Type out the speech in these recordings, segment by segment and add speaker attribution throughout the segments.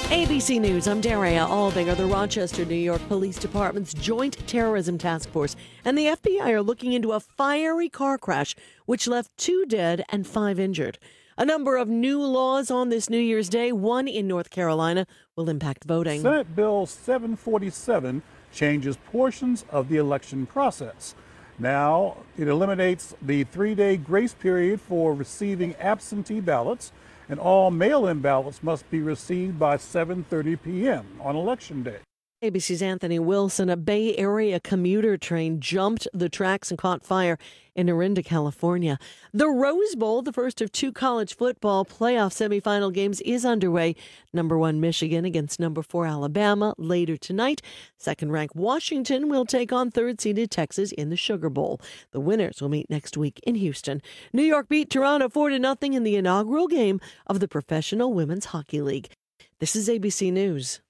Speaker 1: ABC News, I'm Daria Albinger. The Rochester, New York Police Department's Joint Terrorism Task Force and the FBI are looking into a fiery car crash which left 2 dead and 5 injured. A number of new laws on this New Year's Day, one in North Carolina, will impact voting.
Speaker 2: Senate Bill 747 changes portions of the election process. Now, it eliminates the 3-day grace period for receiving absentee ballots, and all mail-in ballots must be received by 7:30 p.m. on Election Day.
Speaker 1: ABC's Anthony Wilson. A Bay Area commuter train jumped the tracks and caught fire in Orinda, California. The Rose Bowl, the first of 2 college football playoff semifinal games, is underway. Number 1 Michigan against number 4 Alabama later tonight. Second-ranked Washington will take on third-seeded Texas in the Sugar Bowl. The winners will meet next week in Houston. New York beat Toronto 4-0 in the inaugural game of the Professional Women's Hockey League. This is ABC News.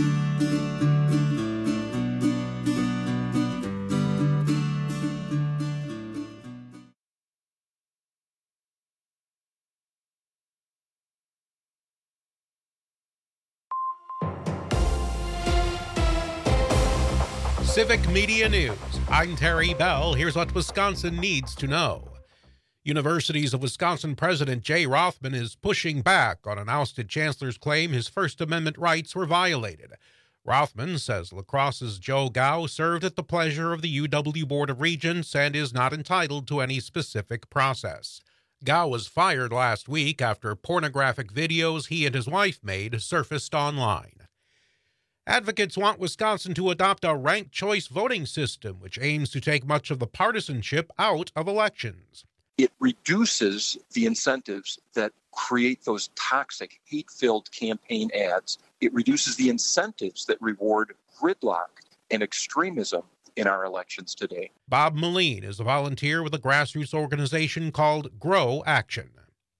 Speaker 3: Civic Media News. I'm Terry Bell. Here's what Wisconsin needs to know. Universities of Wisconsin President Jay Rothman is pushing back on an ousted chancellor's claim his First Amendment rights were violated. Rothman says La Crosse's Joe Gao served at the pleasure of the UW Board of Regents and is not entitled to any specific process. Gao was fired last week after pornographic videos he and his wife made surfaced online. Advocates want Wisconsin to adopt a ranked choice voting system, which aims to take much of the partisanship out of elections.
Speaker 4: It reduces the incentives that create those toxic, hate-filled campaign ads. It reduces the incentives that reward gridlock and extremism in our elections today.
Speaker 3: Bob Moline is a volunteer with a grassroots organization called Grow Action.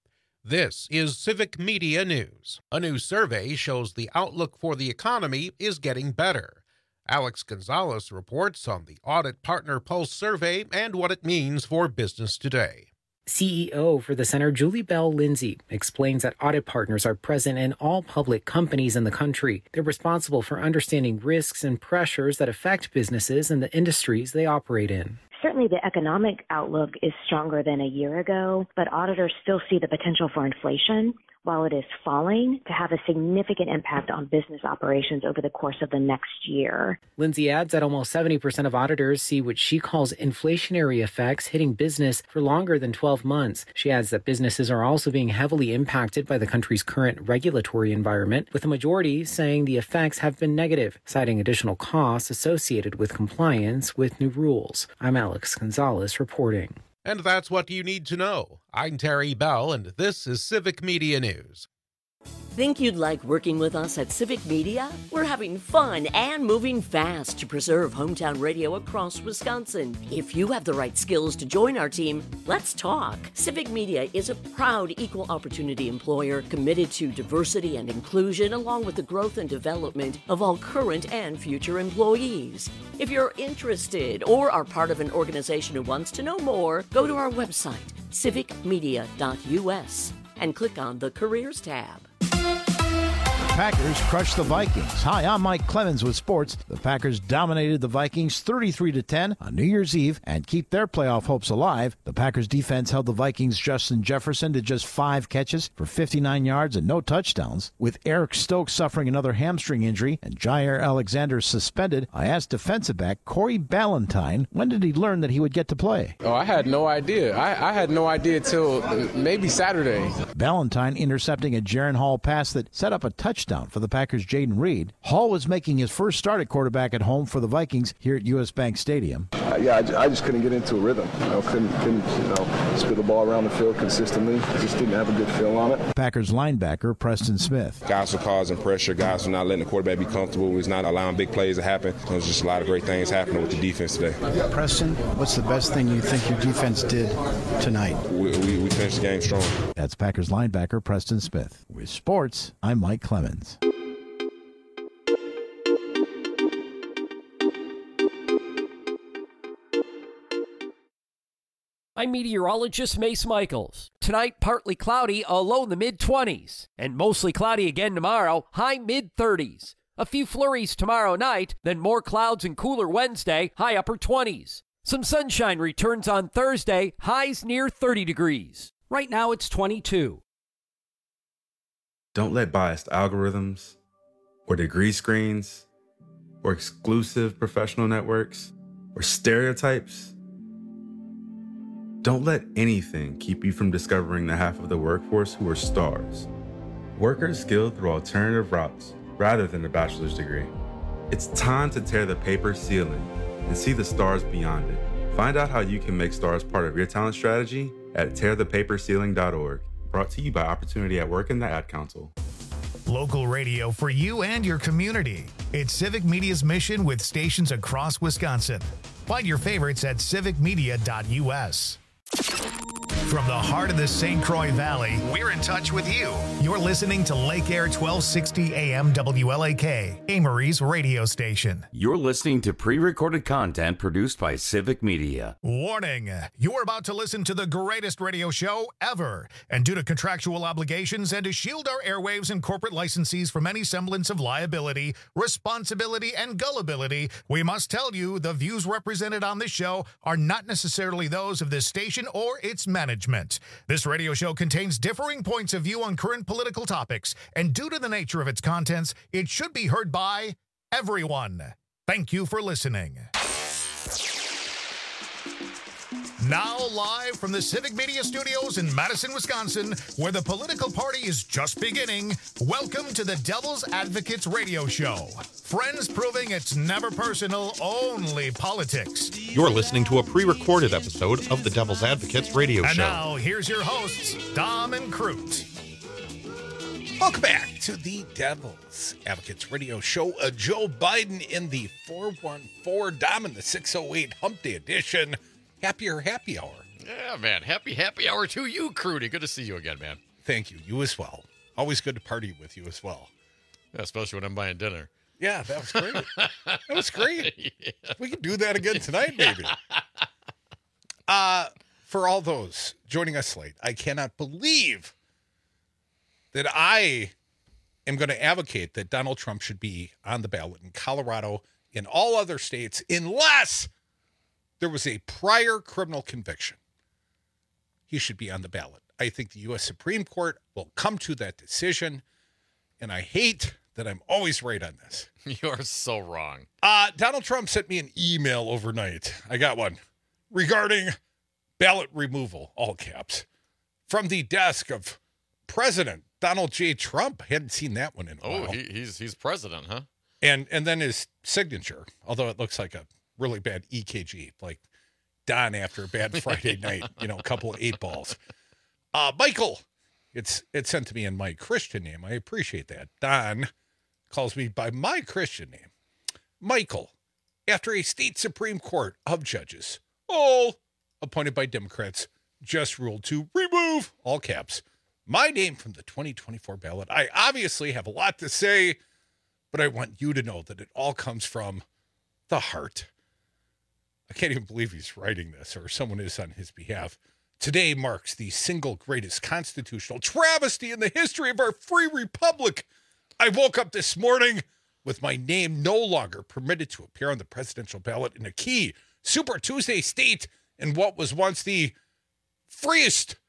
Speaker 3: This is Civic Media News. A new survey shows the outlook for the economy is getting better. Alex Gonzalez reports on the Audit Partner Pulse survey and what it means for business today.
Speaker 5: CEO for the center, Julie Bell Lindsay, explains that audit partners are present in all public companies in the country. They're responsible for understanding risks and pressures that affect businesses and the industries they operate in.
Speaker 6: Certainly the economic outlook is stronger than a year ago, but auditors still see the potential for inflation, while it is falling, to have a significant impact on business operations over the course of the next year.
Speaker 5: Lindsay adds that almost 70% of auditors see what she calls inflationary effects hitting business for longer than 12 months. She adds that businesses are also being heavily impacted by the country's current regulatory environment, with the majority saying the effects have been negative, citing additional costs associated with compliance with new rules. I'm Alex Gonzalez reporting.
Speaker 3: And that's what you need to know. I'm Terry Bell, and this is Civic Media News.
Speaker 7: Think you'd like working with us at Civic Media? We're having fun and moving fast to preserve hometown radio across Wisconsin. If you have the right skills to join our team, let's talk. Civic Media is a proud equal opportunity employer committed to diversity and inclusion, along with the growth and development of all current and future employees. If you're interested or are part of an organization who wants to know more, go to our website, civicmedia.us, and click on the Careers tab.
Speaker 8: Packers crushed the Vikings. Hi, I'm Mike Clemens with sports. The Packers dominated the Vikings 33-10 on New Year's Eve and keep their playoff hopes alive. The Packers defense held the Vikings' Justin Jefferson to just 5 catches for 59 yards and no touchdowns. With Eric Stokes suffering another hamstring injury and Jair Alexander suspended, I asked defensive back Corey Ballantyne when did he learn that he would get to play.
Speaker 9: Oh, I had no idea. I had no idea till maybe Saturday.
Speaker 8: Ballantyne intercepting a Jaron Hall pass that set up a touchdown for the Packers' Jaden Reed. Hall was making his first start at quarterback at home for the Vikings here at US Bank Stadium.
Speaker 10: I just couldn't get into a rhythm. Couldn't spit the ball around the field consistently. Just didn't have a good feel on it.
Speaker 8: Packers linebacker Preston Smith.
Speaker 11: Guys were causing pressure. Guys were not letting the quarterback be comfortable. He's not allowing big plays to happen. There's just a lot of great things happening with the defense today.
Speaker 12: Preston, what's the best thing you think your defense did tonight?
Speaker 11: We finished the game strong.
Speaker 8: That's Packers linebacker Preston Smith. With sports, I'm Mike Clemens.
Speaker 13: I'm meteorologist Mace Michaels. tonight, partly cloudy, a low in the mid-20s. And mostly cloudy again tomorrow, high mid-30s. A few flurries tomorrow night, then more clouds and cooler Wednesday, high upper 20s. Some sunshine returns on Thursday, highs near 30 degrees. Right now it's 22.
Speaker 14: Don't let biased algorithms, or degree screens, or exclusive professional networks, or stereotypes. Don't let anything keep you from discovering the half of the workforce who are stars. Workers skilled through alternative routes rather than a bachelor's degree. It's time to tear the paper ceiling and see the stars beyond it. Find out how you can make stars part of your talent strategy at tearthepaperceiling.org. Brought to you by Opportunity at Work and the Ad Council.
Speaker 15: Local radio for you and your community. It's Civic Media's mission with stations across Wisconsin. Find your favorites at civicmedia.us. From the heart of the St. Croix Valley, we're in touch with you. You're listening to Lake Air 1260 AM WLAK, Amory's radio station.
Speaker 16: You're listening to pre-recorded content produced by Civic Media.
Speaker 15: Warning, you're about to listen to the greatest radio show ever. And due to contractual obligations and to shield our airwaves and corporate licensees from any semblance of liability, responsibility, and gullibility, we must tell you the views represented on this show are not necessarily those of this station or its management. This radio show contains differing points of view on current political topics, and due to the nature of its contents, it should be heard by everyone. Thank you for listening. Now live from the Civic Media Studios in Madison, Wisconsin, where the political party is just beginning, welcome to the Devil's Advocates Radio Show. Friends proving it's never personal, only politics.
Speaker 3: You're listening to a pre-recorded episode of the Devil's Advocates Radio Show.
Speaker 15: And now, here's your hosts, Dom and Crute.
Speaker 17: Welcome back to the Devil's Advocates Radio Show. Joe Biden in the 414, Dom in the 608 Hump Day edition. Happier happy hour.
Speaker 18: Yeah, man. Happy hour to you, Crudy. Good to see you again, man.
Speaker 17: Thank you. You as well. Always good to party with you as well.
Speaker 18: Yeah, especially when I'm buying dinner.
Speaker 17: Yeah, that was great. That was great. Yeah. We can do that again tonight, maybe. For all those joining us late, I cannot believe that I am going to advocate that Donald Trump should be on the ballot in Colorado, in all other states, unless there was a prior criminal conviction. He should be on the ballot. I think the U.S. Supreme Court will come to that decision, and I hate that I'm always right on this.
Speaker 18: You're so wrong.
Speaker 17: Donald Trump sent me an email overnight. I got one regarding ballot removal, all caps, from the desk of President Donald J. Trump. Hadn't seen that one in a while.
Speaker 18: Oh, he's president, huh?
Speaker 17: And then his signature, although it looks like a really bad EKG, like Don after a bad Friday night, a couple of 8 balls. Michael, it's sent to me in my Christian name. I appreciate that. Don calls me by my Christian name. Michael, after a state Supreme Court of judges, all appointed by Democrats, just ruled to remove, all caps, my name from the 2024 ballot. I obviously have a lot to say, but I want you to know that it all comes from the heart. I can't even believe he's writing this, or someone is on his behalf. Today marks the single greatest constitutional travesty in the history of our free republic. I woke up this morning with my name no longer permitted to appear on the presidential ballot in a key Super Tuesday state in what was once the freest,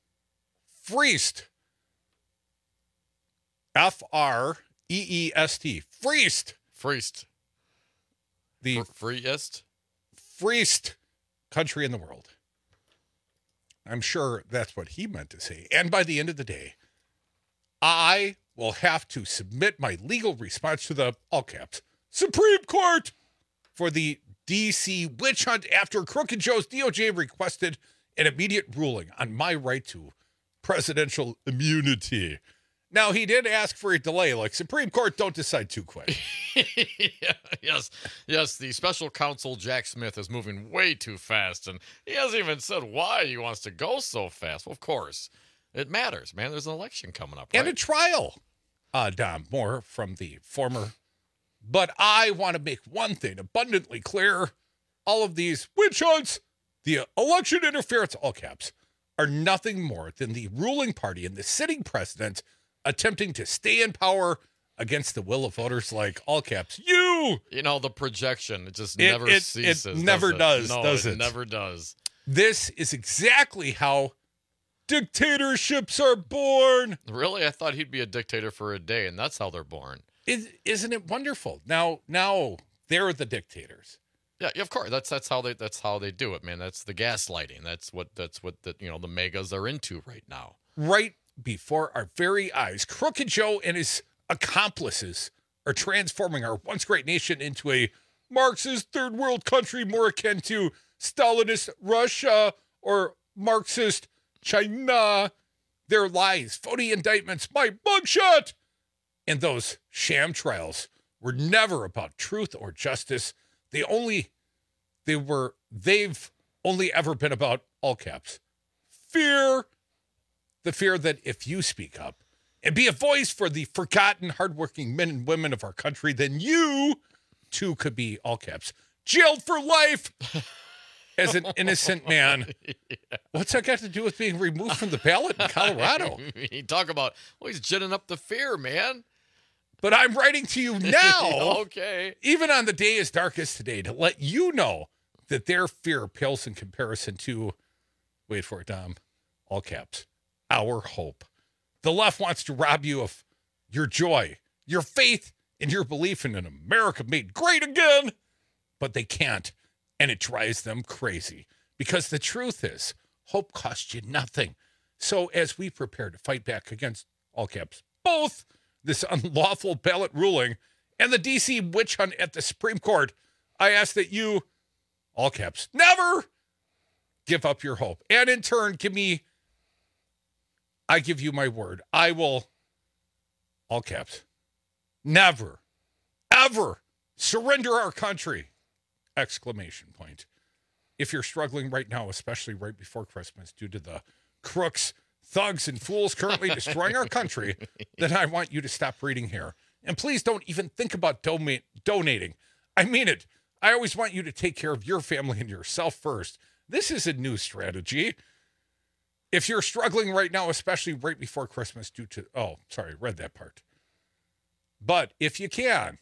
Speaker 17: F-R-E-E-S-T, freest. The freest country in the world. I'm sure that's what he meant to say. And by the end of the day, I will have to submit my legal response to the, all caps, Supreme Court for the D.C. witch hunt after Crooked Joe's DOJ requested an immediate ruling on my right to presidential immunity. Now, he did ask for a delay, like Supreme Court, don't decide too quick.
Speaker 18: Yes, the special counsel, Jack Smith, is moving way too fast, and he hasn't even said why he wants to go so fast. Well, of course, it matters, man. There's an election coming up, right?
Speaker 17: And a trial, Dom, more from the former. But I want to make one thing abundantly clear. All of these witch hunts, the election interference, all caps, are nothing more than the ruling party and the sitting president attempting to stay in power against the will of voters like all caps. You
Speaker 18: know, the projection, it just never ceases.
Speaker 17: It never does,
Speaker 18: no,
Speaker 17: does
Speaker 18: it? Never does.
Speaker 17: This is exactly how dictatorships are born.
Speaker 18: Really? I thought he'd be a dictator for a day, and that's how they're born.
Speaker 17: Isn't it wonderful? Now they're the dictators.
Speaker 18: Yeah, of course. That's how they do it, man. That's the gaslighting. That's what the megas are into right now.
Speaker 17: Right before our very eyes, Crooked Joe and his accomplices are transforming our once great nation into a Marxist third world country more akin to Stalinist Russia or Marxist China. Their lies, phony indictments, my mugshot, and those sham trials were never about truth or justice. They've only ever been about, all caps, fear. The fear that if you speak up and be a voice for the forgotten, hardworking men and women of our country, then you, too, could be, all caps, jailed for life as an innocent man. Yeah. What's that got to do with being removed from the ballot in Colorado?
Speaker 18: You talk about, he's ginning up the fear, man.
Speaker 17: But I'm writing to you now,
Speaker 18: okay,
Speaker 17: even on the day as dark as today, to let you know that their fear pales in comparison to, wait for it, Dom, all caps, our hope. The left wants to rob you of your joy, your faith, and your belief in an America made great again, but they can't, and it drives them crazy. Because the truth is, hope costs you nothing. So as we prepare to fight back against, all caps, both this unlawful ballot ruling and the D.C. witch hunt at the Supreme Court, I ask that you, all caps, never give up your hope. And in turn, I give you my word. I will, all caps, never, ever surrender our country! Exclamation point. If you're struggling right now, especially right before Christmas, due to the crooks, thugs, and fools currently destroying our country, then I want you to stop reading here. And please don't even think about donating. I mean it. I always want you to take care of your family and yourself first. This is a new strategy. If you're struggling right now, especially right before Christmas read that part. But if you can,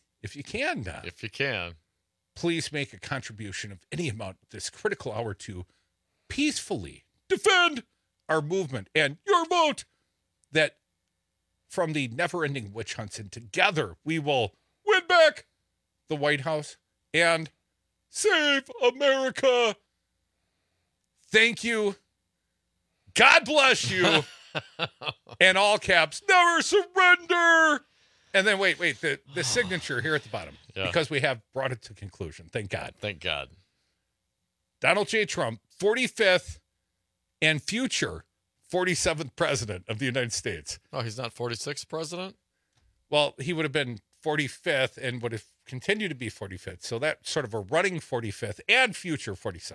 Speaker 17: please make a contribution of any amount this critical hour to peacefully defend our movement and your vote, that from the never-ending witch hunts, and together we will win back the White House and save America. Thank you. God bless you. And all caps, never surrender. And then wait, the signature here at the bottom, because we have brought it to conclusion. Thank God.
Speaker 18: Thank God.
Speaker 17: Donald J. Trump, 45th and future 47th president of the United States.
Speaker 18: Oh, he's not 46th president?
Speaker 17: Well, he would have been 45th and would have continued to be 45th. So that's sort of a running 45th and future 47th.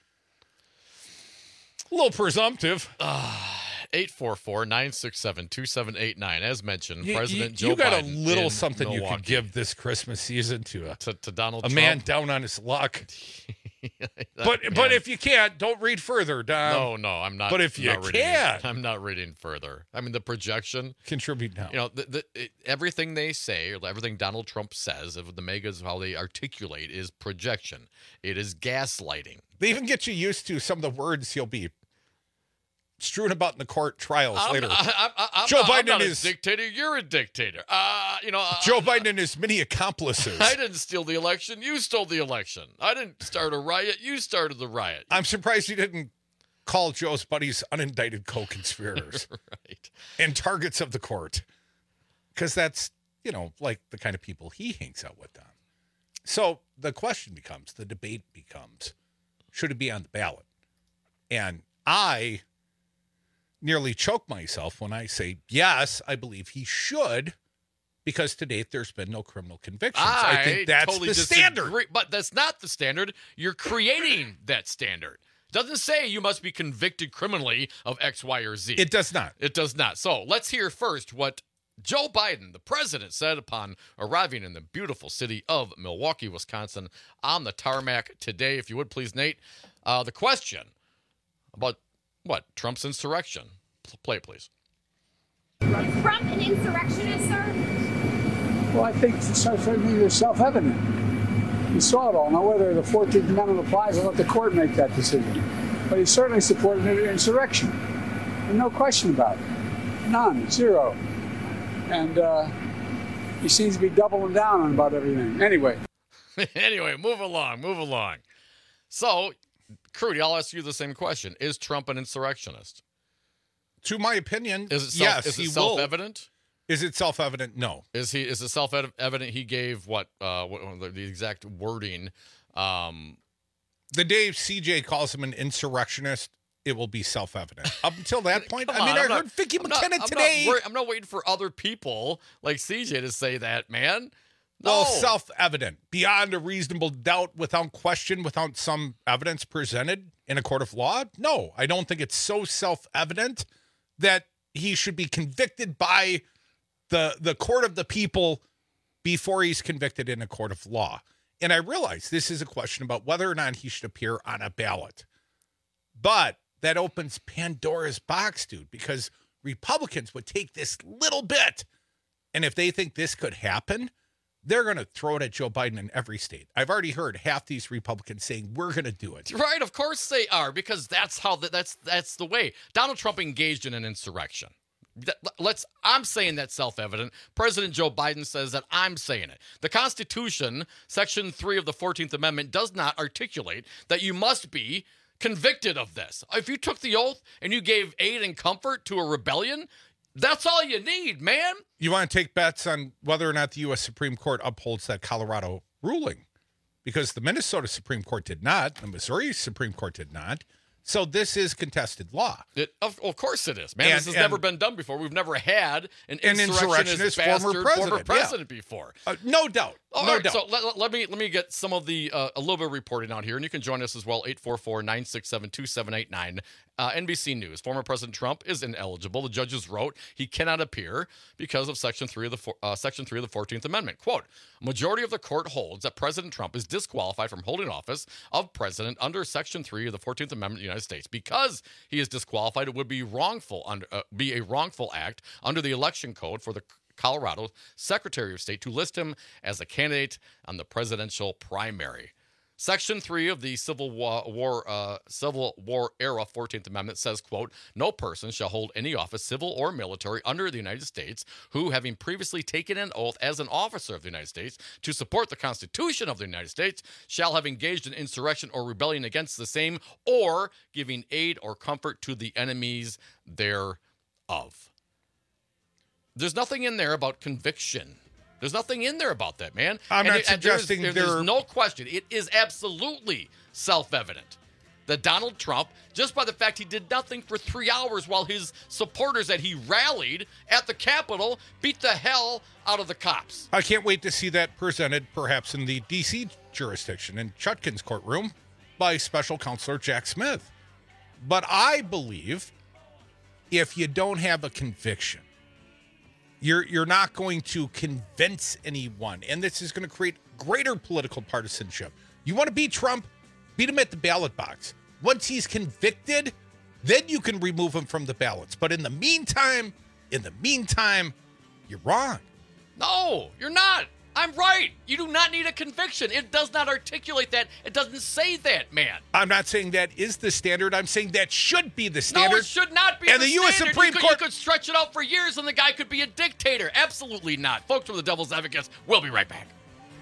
Speaker 17: A little presumptive.
Speaker 18: 844-967-2789. As mentioned, President Joe Biden.
Speaker 17: You got a little something you could give this Christmas season to
Speaker 18: Donald Trump.
Speaker 17: A man down on his luck. But if you can't, don't read further, Don.
Speaker 18: No, I'm not.
Speaker 17: But if you can,
Speaker 18: I'm not reading further. I mean, the projection.
Speaker 17: Contribute now.
Speaker 18: You know, everything they say, or everything Donald Trump says, of the megas, how they articulate, is projection. It is gaslighting.
Speaker 17: They even get you used to some of the words he'll be strewn about in the court trials later.
Speaker 18: I'm not a dictator. You're a dictator.
Speaker 17: Joe Biden and his many accomplices.
Speaker 18: I didn't steal the election. You stole the election. I didn't start a riot. You started the riot.
Speaker 17: I'm surprised you didn't call Joe's buddies unindicted co-conspirators
Speaker 18: right.
Speaker 17: and targets of the court, because that's, like the kind of people he hangs out with, Don. So the question becomes, the debate becomes, should it be on the ballot? And I nearly choke myself when I say, yes, I believe he should, because to date there's been no criminal convictions. I think that's
Speaker 18: totally
Speaker 17: the standard.
Speaker 18: But that's not the standard. You're creating that standard. It doesn't say you must be convicted criminally of X, Y, or Z.
Speaker 17: It does not.
Speaker 18: It does not. So let's hear first what Joe Biden, the president, said upon arriving in the beautiful city of Milwaukee, Wisconsin, on the tarmac today. If you would please, Nate, the question about What? Trump's insurrection. Play, please.
Speaker 19: Trump an insurrectionist, sir?
Speaker 20: Well, I think certainly it's self-evident. You saw it all. Now, whether the 14th Amendment applies, I'll let the court make that decision. But he certainly supported an insurrection. And no question about it. None. Zero. And he seems to be doubling down on about everything. Anyway,
Speaker 18: move along. So, Crudy, I'll ask you the same question. Is Trump an insurrectionist?
Speaker 17: To my opinion,
Speaker 18: is it self-evident?
Speaker 17: Is it self-evident? No.
Speaker 18: Is it self-evident he gave what the exact wording?
Speaker 17: The day CJ calls him an insurrectionist, it will be self-evident. Up until that point, I heard Vicky McKenna today.
Speaker 18: I'm not waiting for other people like CJ to say that, man. No.
Speaker 17: Well, self-evident, beyond a reasonable doubt, without question, without some evidence presented in a court of law. No, I don't think it's so self-evident that he should be convicted by the court of the people before he's convicted in a court of law. And I realize this is a question about whether or not he should appear on a ballot. But that opens Pandora's box, dude, because Republicans would take this little bit, and if they think this could happen, they're going to throw it at Joe Biden in every state. I've already heard half these Republicans saying, we're going to do it.
Speaker 18: Right, of course they are, because that's the way. Donald Trump engaged in an insurrection. I'm saying that's self-evident. President Joe Biden says that. I'm saying it. The Constitution, Section 3 of the 14th Amendment, does not articulate that you must be convicted of this. If you took the oath and you gave aid and comfort to a rebellion, that's all you need, man.
Speaker 17: You want to take bets on whether or not the U.S. Supreme Court upholds that Colorado ruling? Because the Minnesota Supreme Court did not. The Missouri Supreme Court did not. So this is contested law.
Speaker 18: Of course it is, man. This has never been done before. We've never had an insurrectionist former president before.
Speaker 17: No doubt.
Speaker 18: All right, so let me get some of the a little bit of reporting out here, and you can join us as well. 844-967-2789. NBC News. Former President Trump is ineligible. The judges wrote he cannot appear because of Section 3 of the 14th Amendment. Quote: majority of the court holds that President Trump is disqualified from holding office of president under Section 3 of the 14th Amendment of the United States. Because he is disqualified, it would be a wrongful act under the election code for the Colorado Secretary of State to list him as a candidate on the presidential primary. Section 3 of the Civil War era 14th Amendment says, quote, no person shall hold any office, civil or military, under the United States who, having previously taken an oath as an officer of the United States to support the Constitution of the United States, shall have engaged in insurrection or rebellion against the same, or giving aid or comfort to the enemies thereof. There's nothing in there about conviction. There's nothing in there about that, man.
Speaker 17: I'm not suggesting
Speaker 18: there's no question. It is absolutely self-evident that Donald Trump, just by the fact he did nothing for 3 hours while his supporters that he rallied at the Capitol beat the hell out of the cops.
Speaker 17: I can't wait to see that presented perhaps in the D.C. jurisdiction in Chutkin's courtroom by special counsel Jack Smith. But I believe if you don't have a conviction, you're not going to convince anyone, and this is going to create greater political partisanship. You want to beat Trump? Beat him at the ballot box. Once he's convicted, then you can remove him from the ballots. But in the meantime, you're wrong.
Speaker 18: No, you're not. I'm right. You do not need a conviction. It does not articulate that. It doesn't say that, man.
Speaker 17: I'm not saying that is the standard. I'm saying that should be the standard.
Speaker 18: No, it should not be
Speaker 17: and the U.S.
Speaker 18: standard.
Speaker 17: Supreme Court.
Speaker 18: You could stretch it out for years and the guy could be a dictator. Absolutely not. Folks from the Devil's Advocates, we'll be right back.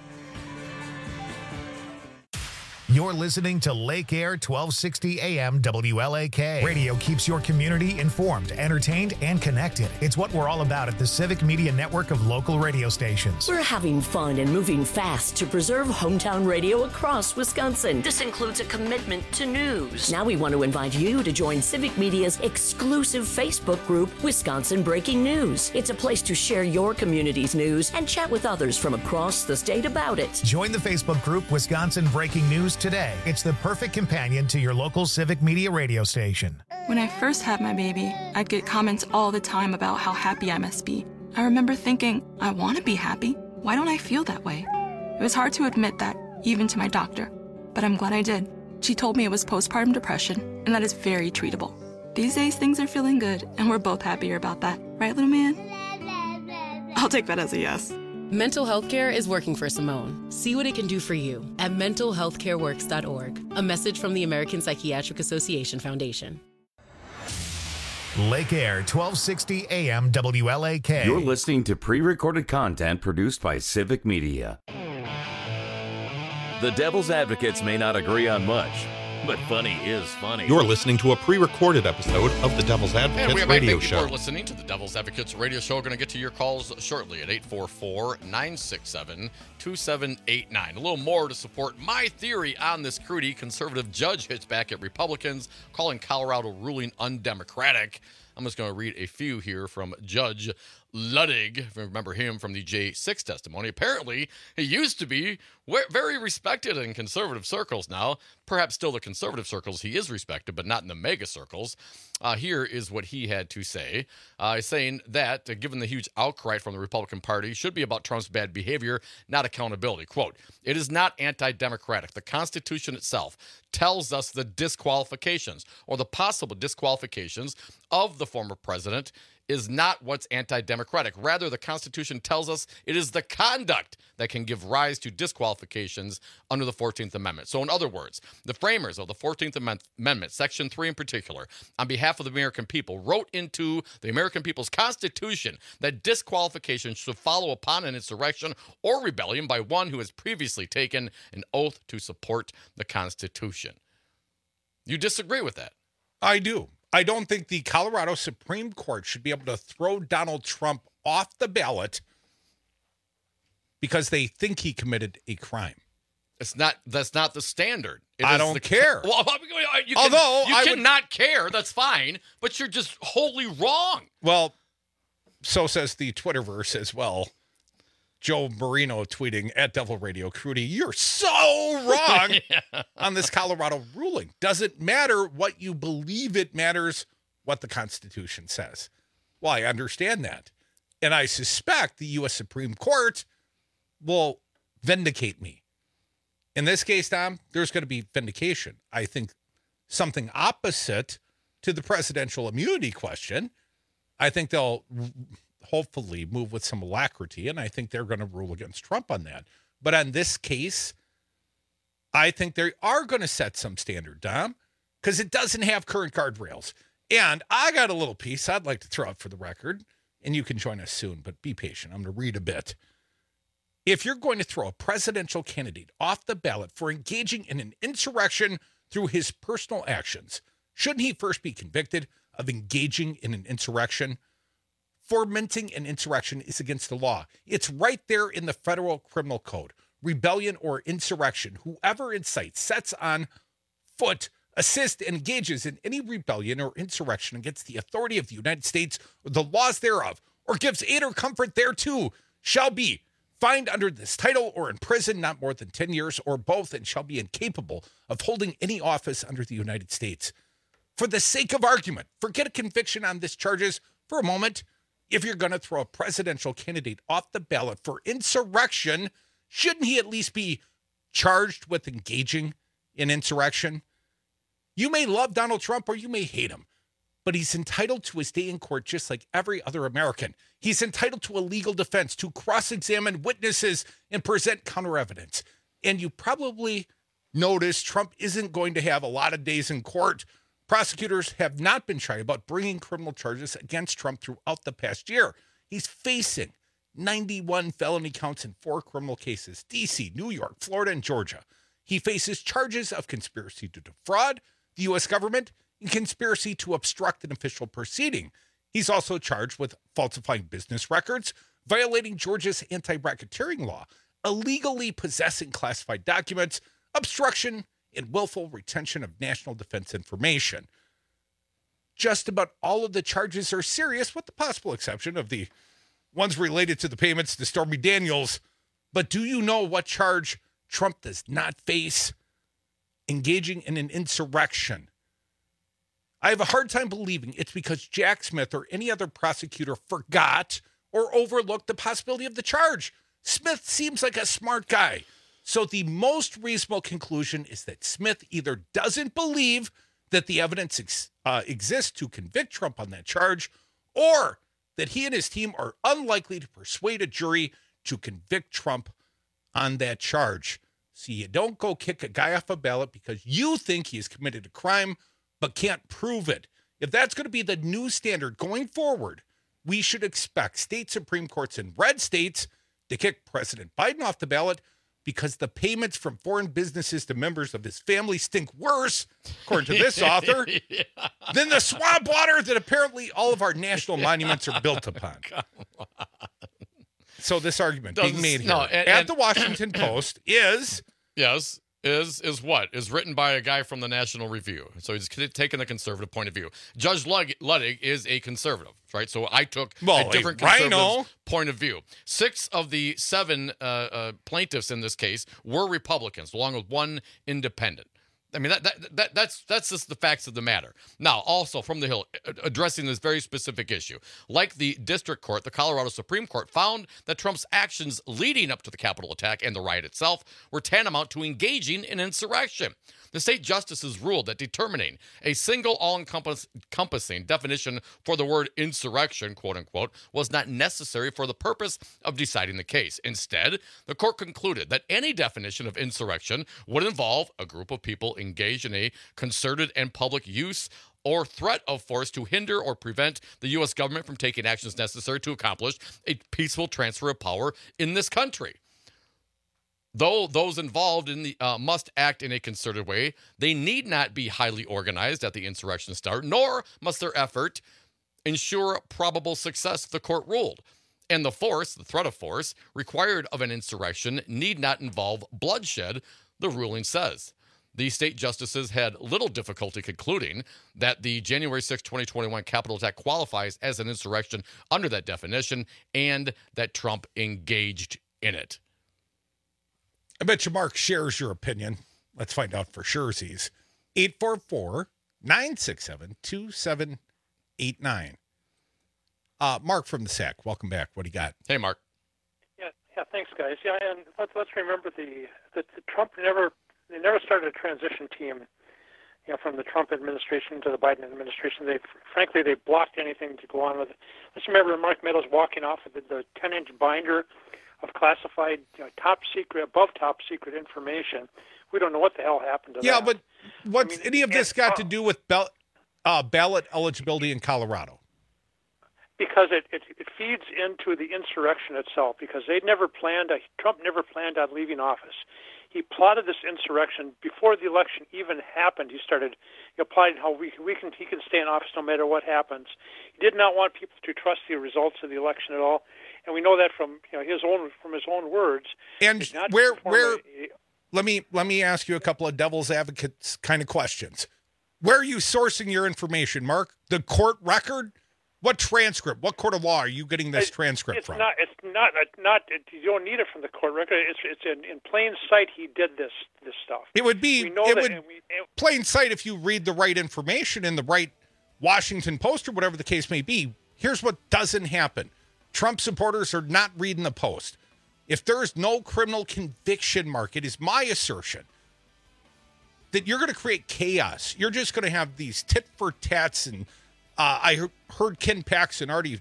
Speaker 15: You're listening to Lake Air 1260 AM WLAK. Radio keeps your community informed, entertained, and connected. It's what we're all about at the Civic Media Network of local radio stations.
Speaker 7: We're having fun and moving fast to preserve hometown radio across Wisconsin. This includes a commitment to news. Now we want to invite you to join Civic Media's exclusive Facebook group, Wisconsin Breaking News. It's a place to share your community's news and chat with others from across the state about it.
Speaker 15: Join the Facebook group, Wisconsin Breaking News, today. It's the perfect companion to your local Civic Media radio station.
Speaker 21: When I first had my baby, I'd get comments all the time about how happy I must be. I remember thinking, I want to be happy. Why don't I feel that way? It was hard to admit that, even to my doctor. But I'm glad I did. She told me it was postpartum depression, and that is very treatable. These days, things are feeling good, and we're both happier about that. Right, little man? I'll take that as a yes.
Speaker 2: Mental health care is working for Simone. See what it can do for you at mentalhealthcareworks.org. A message from the American Psychiatric Association Foundation.
Speaker 15: Lake Air, 1260 AM WLAK.
Speaker 16: You're listening to pre-recorded content produced by Civic Media. The Devil's Advocates may not agree on much, but funny is funny.
Speaker 3: You're listening to a pre-recorded episode of the Devil's Advocates radio show.
Speaker 18: People are listening to the Devil's Advocates radio show. We're going to get to your calls shortly at 844-967-2789. A little more to support my theory on this Crudy. Conservative judge hits back at Republicans, calling Colorado ruling undemocratic. I'm just going to read a few here from Judge Luddig. If you remember him from the J6 testimony. Apparently, he used to be very respected in conservative circles now. Perhaps still the conservative circles he is respected, but not in the mega circles. Here is what he had to say, saying that, given the huge outcry from the Republican Party, should be about Trump's bad behavior, not accountability. Quote, "It is not anti-democratic. The Constitution itself tells us the disqualifications or the possible disqualifications of the former president is not what's anti-democratic. Rather, the Constitution tells us it is the conduct that can give rise to disqualifications under the 14th Amendment." So in other words, the framers of the 14th Amendment, Section 3 in particular, on behalf of the American people, wrote into the American people's Constitution that disqualification should follow upon an insurrection or rebellion by one who has previously taken an oath to support the Constitution. You disagree with that?
Speaker 17: I do. I don't think the Colorado Supreme Court should be able to throw Donald Trump off the ballot because they think he committed a crime.
Speaker 18: That's not the standard.
Speaker 17: I don't care.
Speaker 18: Well, you cannot care. That's fine, but you're just wholly wrong.
Speaker 17: Well, so says the Twitterverse as well. Joe Marino tweeting at Devil Radio, Crudy, you're so wrong on this Colorado ruling. Doesn't matter what you believe, it matters what the Constitution says. Well, I understand that. And I suspect the U.S. Supreme Court will vindicate me. In this case, Tom, there's going to be vindication. I think something opposite to the presidential immunity question. I think they'll hopefully move with some alacrity, and I think they're going to rule against Trump on that. But on this case, I think they are going to set some standard, Dom, because it doesn't have current guardrails. And I got a little piece I'd like to throw out for the record, and you can join us soon, but be patient. I'm going to read a bit. If you're going to throw a presidential candidate off the ballot for engaging in an insurrection through his personal actions, shouldn't he first be convicted of engaging in an insurrection? Fomenting an insurrection is against the law. It's right there in the federal criminal code. Rebellion or insurrection, whoever incites, sets on foot, assists, and engages in any rebellion or insurrection against the authority of the United States or the laws thereof, or gives aid or comfort thereto, shall be fined under this title or in prison not more than 10 years or both, and shall be incapable of holding any office under the United States. For the sake of argument, forget a conviction on these charges for a moment. If you're going to throw a presidential candidate off the ballot for insurrection, shouldn't he at least be charged with engaging in insurrection? You may love Donald Trump or you may hate him, but he's entitled to his day in court just like every other American. He's entitled to a legal defense, to cross-examine witnesses and present counter evidence. And you probably noticed Trump isn't going to have a lot of days in court. Prosecutors have not been shy about bringing criminal charges against Trump throughout the past year. He's facing 91 felony counts in 4 criminal cases, D.C., New York, Florida, and Georgia. He faces charges of conspiracy to defraud the U.S. government and conspiracy to obstruct an official proceeding. He's also charged with falsifying business records, violating Georgia's anti-racketeering law, illegally possessing classified documents, obstruction, and willful retention of national defense information. Just about all of the charges are serious, with the possible exception of the ones related to the payments to Stormy Daniels. But do you know what charge Trump does not face? Engaging in an insurrection. I have a hard time believing it's because Jack Smith or any other prosecutor forgot or overlooked the possibility of the charge. Smith seems like a smart guy. So the most reasonable conclusion is that Smith either doesn't believe that the evidence exists to convict Trump on that charge, or that he and his team are unlikely to persuade a jury to convict Trump on that charge. So you don't go kick a guy off a ballot because you think he has committed a crime but can't prove it. If that's going to be the new standard going forward, we should expect state Supreme Courts in red states to kick President Biden off the ballot because the payments from foreign businesses to members of his family stink worse, according to this author, than the swamp water that apparently all of our national monuments are built upon. So this argument being made here at the Washington Post is...
Speaker 18: Yes, is what? Is written by a guy from the National Review. So he's taking the conservative point of view. Judge Ludwig is a conservative, right? So I took a different conservative point of view. 6 of the 7 plaintiffs in this case were Republicans, along with 1 independent. I mean, that's just the facts of the matter. Now, also from the Hill, addressing this very specific issue. Like the district court, the Colorado Supreme Court found that Trump's actions leading up to the Capitol attack and the riot itself were tantamount to engaging in insurrection. The state justices ruled that determining a single all-encompassing definition for the word insurrection, quote-unquote, was not necessary for the purpose of deciding the case. Instead, the court concluded that any definition of insurrection would involve a group of people engaged in a concerted and public use or threat of force to hinder or prevent the U.S. government from taking actions necessary to accomplish a peaceful transfer of power in this country. Though those involved in the must act in a concerted way, they need not be highly organized at the insurrection start, nor must their effort ensure probable success, the court ruled. And the force, the threat of force, required of an insurrection need not involve bloodshed, the ruling says. The state justices had little difficulty concluding that the January 6, 2021 Capitol attack qualifies as an insurrection under that definition and that Trump engaged in it.
Speaker 17: I bet you Mark shares your opinion. Let's find out for sure. He's 844-967-2789. Mark from the SAC, welcome back. What do you got?
Speaker 18: Hey, Mark.
Speaker 1: Yeah, thanks, guys. Yeah, and let's remember that Trump never started a transition team, from the Trump administration to the Biden administration. They blocked anything to go on with it. Let's remember Mark Meadows walking off with the 10-inch binder of classified, top secret, above top secret information. We don't know what the hell happened to that.
Speaker 17: Yeah, but what's any of this got to do with ballot eligibility in Colorado?
Speaker 1: Because it feeds into the insurrection itself. Because Trump never planned on leaving office. He plotted this insurrection before the election even happened. He started plotting how he can stay in office no matter what happens. He did not want people to trust the results of the election at all, and we know that from his own words.
Speaker 17: And let me ask you a couple of devil's advocates kind of questions. Where are you sourcing your information, Mark? The court record? What transcript? What court of law are you getting this transcript from?
Speaker 1: It's not. You don't need it from the court record. It's in plain sight. He did this stuff.
Speaker 17: It would be plain sight if you read the right information in the right Washington Post or whatever the case may be. Here's what doesn't happen: Trump supporters are not reading the Post. If there is no criminal conviction, Mark, it is my assertion that you're going to create chaos. You're just going to have these tit for tats and. I heard Ken Paxton already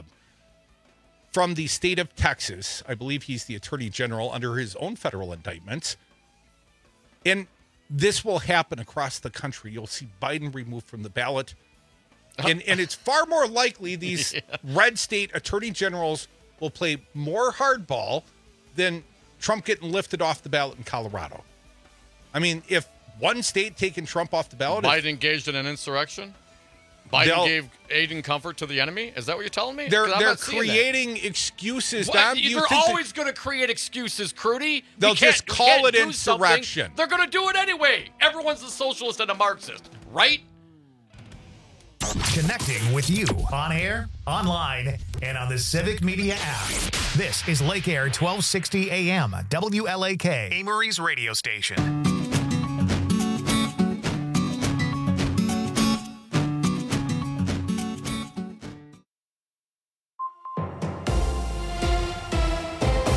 Speaker 17: from the state of Texas. I believe he's the attorney general under his own federal indictments. And this will happen across the country. You'll see Biden removed from the ballot. And it's far more likely these red state attorney generals will play more hardball than Trump getting lifted off the ballot in Colorado. I mean, if one state taking Trump off the ballot...
Speaker 18: Biden engaged in an insurrection? Biden gave aid and comfort to the enemy? Is that what you're telling me?
Speaker 17: They're creating excuses.
Speaker 18: They're always going to create excuses, Crudy.
Speaker 17: They'll just call it insurrection.
Speaker 18: They're going to do it anyway. Everyone's a socialist and a Marxist, right?
Speaker 15: Connecting with you on air, online, and on the Civic Media app. This is Lake Air 1260 AM, WLAK, Amory's radio station.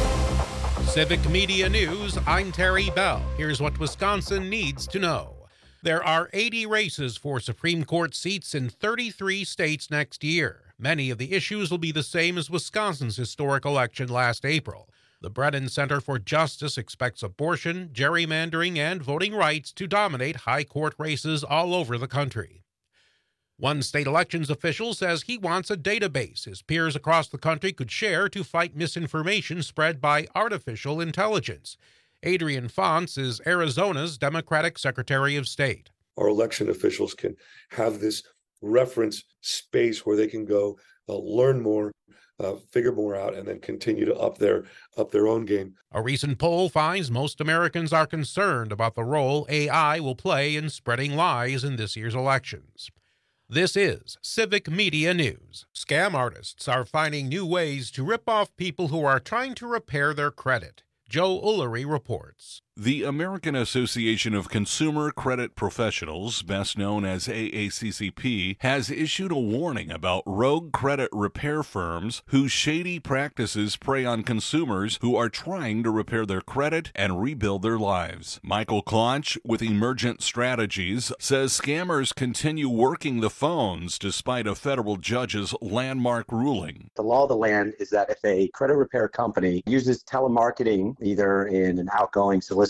Speaker 3: Civic Media News, I'm Terry Bell. Here's what Wisconsin needs to know. There are 80 races for Supreme Court seats in 33 states next year. Many of the issues will be the same as Wisconsin's historic election last April. The Brennan Center for Justice expects abortion, gerrymandering, and voting rights to dominate high court races all over the country. One state elections official says he wants a database his peers across the country could share to fight misinformation spread by artificial intelligence. Adrian Fonts is Arizona's Democratic Secretary of State.
Speaker 4: Our election officials can have this reference space where they can go learn more, figure more out, and then continue to up their own game.
Speaker 3: A recent poll finds most Americans are concerned about the role AI will play in spreading lies in this year's elections. This is Civic Media News. Scam artists are finding new ways to rip off people who are trying to repair their credit. Joe Ullery reports.
Speaker 22: The American Association of Consumer Credit Professionals, best known as AACCP, has issued a warning about rogue credit repair firms whose shady practices prey on consumers who are trying to repair their credit and rebuild their lives. Michael Claunch with Emergent Strategies says scammers continue working the phones despite a federal judge's landmark ruling.
Speaker 23: The law of the land is that if a credit repair company uses telemarketing, either in an outgoing solicitation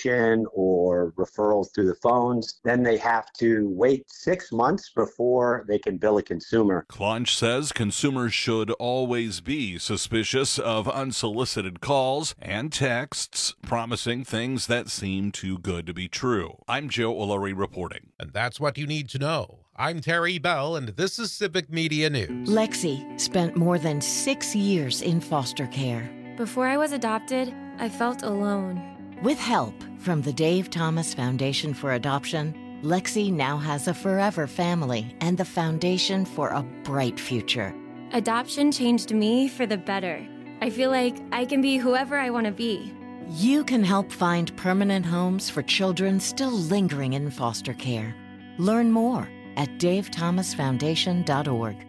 Speaker 23: or referrals through the phones, then they have to wait 6 months before they can bill a consumer.
Speaker 22: Claunch says consumers should always be suspicious of unsolicited calls and texts promising things that seem too good to be true. I'm Joe Ullery reporting.
Speaker 3: And that's what you need to know. I'm Terry Bell, and this is Civic Media News.
Speaker 24: Lexi spent more than 6 years in foster care.
Speaker 25: Before I was adopted, I felt alone.
Speaker 24: With help from the Dave Thomas Foundation for Adoption, Lexi now has a forever family and the foundation for a bright future.
Speaker 25: Adoption changed me for the better. I feel like I can be whoever I want to be.
Speaker 24: You can help find permanent homes for children still lingering in foster care. Learn more at davethomasfoundation.org.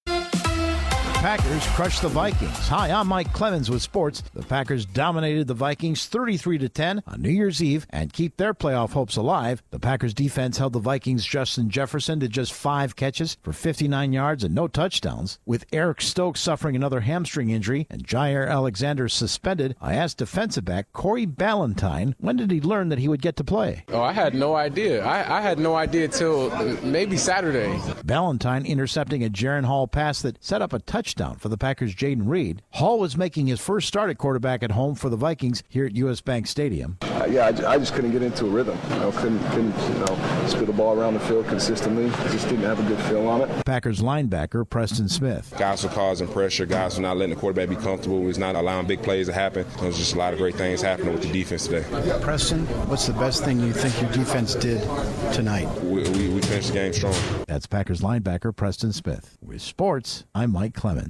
Speaker 8: Packers crushed the Vikings. Hi, I'm Mike Clemens with sports. The Packers dominated the Vikings 33-10 on New Year's Eve and keep their playoff hopes alive. The Packers defense held the Vikings' Justin Jefferson to just 5 catches for 59 yards and no touchdowns. With Eric Stokes suffering another hamstring injury and Jair Alexander suspended, I asked defensive back Corey Ballentine when did he learn that he would get to play.
Speaker 9: Oh, I had no idea. I had no idea till maybe Saturday.
Speaker 8: Ballentine intercepting a Jaren Hall pass that set up a touchdown for the Packers' Jaden Reed. Hall was making his first start at quarterback at home for the Vikings here at U.S. Bank Stadium.
Speaker 10: I just couldn't get into a rhythm. Couldn't spit the ball around the field consistently. Just didn't have a good feel on it.
Speaker 8: Packers linebacker Preston Smith.
Speaker 11: Guys were causing pressure. Guys were not letting the quarterback be comfortable. He's not allowing big plays to happen. There's just a lot of great things happening with the defense today.
Speaker 12: Preston, what's the best thing you think your defense did tonight?
Speaker 11: We finished the game strong.
Speaker 8: That's Packers linebacker Preston Smith. With sports, I'm Mike Clemens.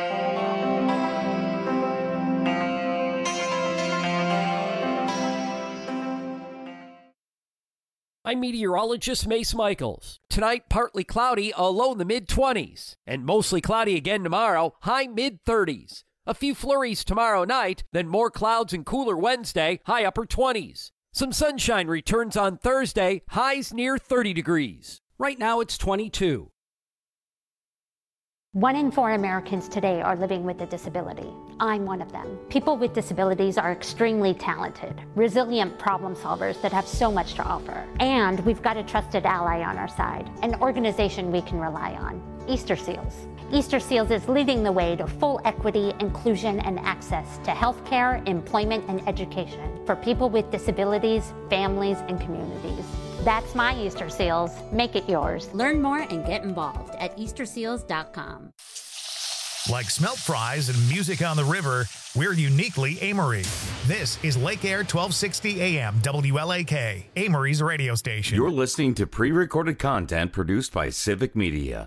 Speaker 13: I'm meteorologist Mace Michaels. Tonight, partly cloudy, a low in the mid-20s. And mostly cloudy again tomorrow, high mid-30s. A few flurries tomorrow night, then more clouds and cooler Wednesday, high upper 20s. Some sunshine returns on Thursday, highs near 30 degrees. Right now it's 22.
Speaker 26: 1 in 4 Americans today are living with a disability. I'm one of them. People with disabilities are extremely talented, resilient problem solvers that have so much to offer. And we've got a trusted ally on our side, an organization we can rely on, Easter Seals. Easter Seals is leading the way to full equity, inclusion, and access to healthcare, employment, and education for people with disabilities, families, and communities. That's my Easter Seals. Make it yours.
Speaker 27: Learn more and get involved at easterseals.com.
Speaker 15: Like smelt fries and music on the river, we're uniquely Amory. This is Lake Air 1260 AM WLAK, Amory's radio station.
Speaker 16: You're listening to pre-recorded content produced by Civic Media.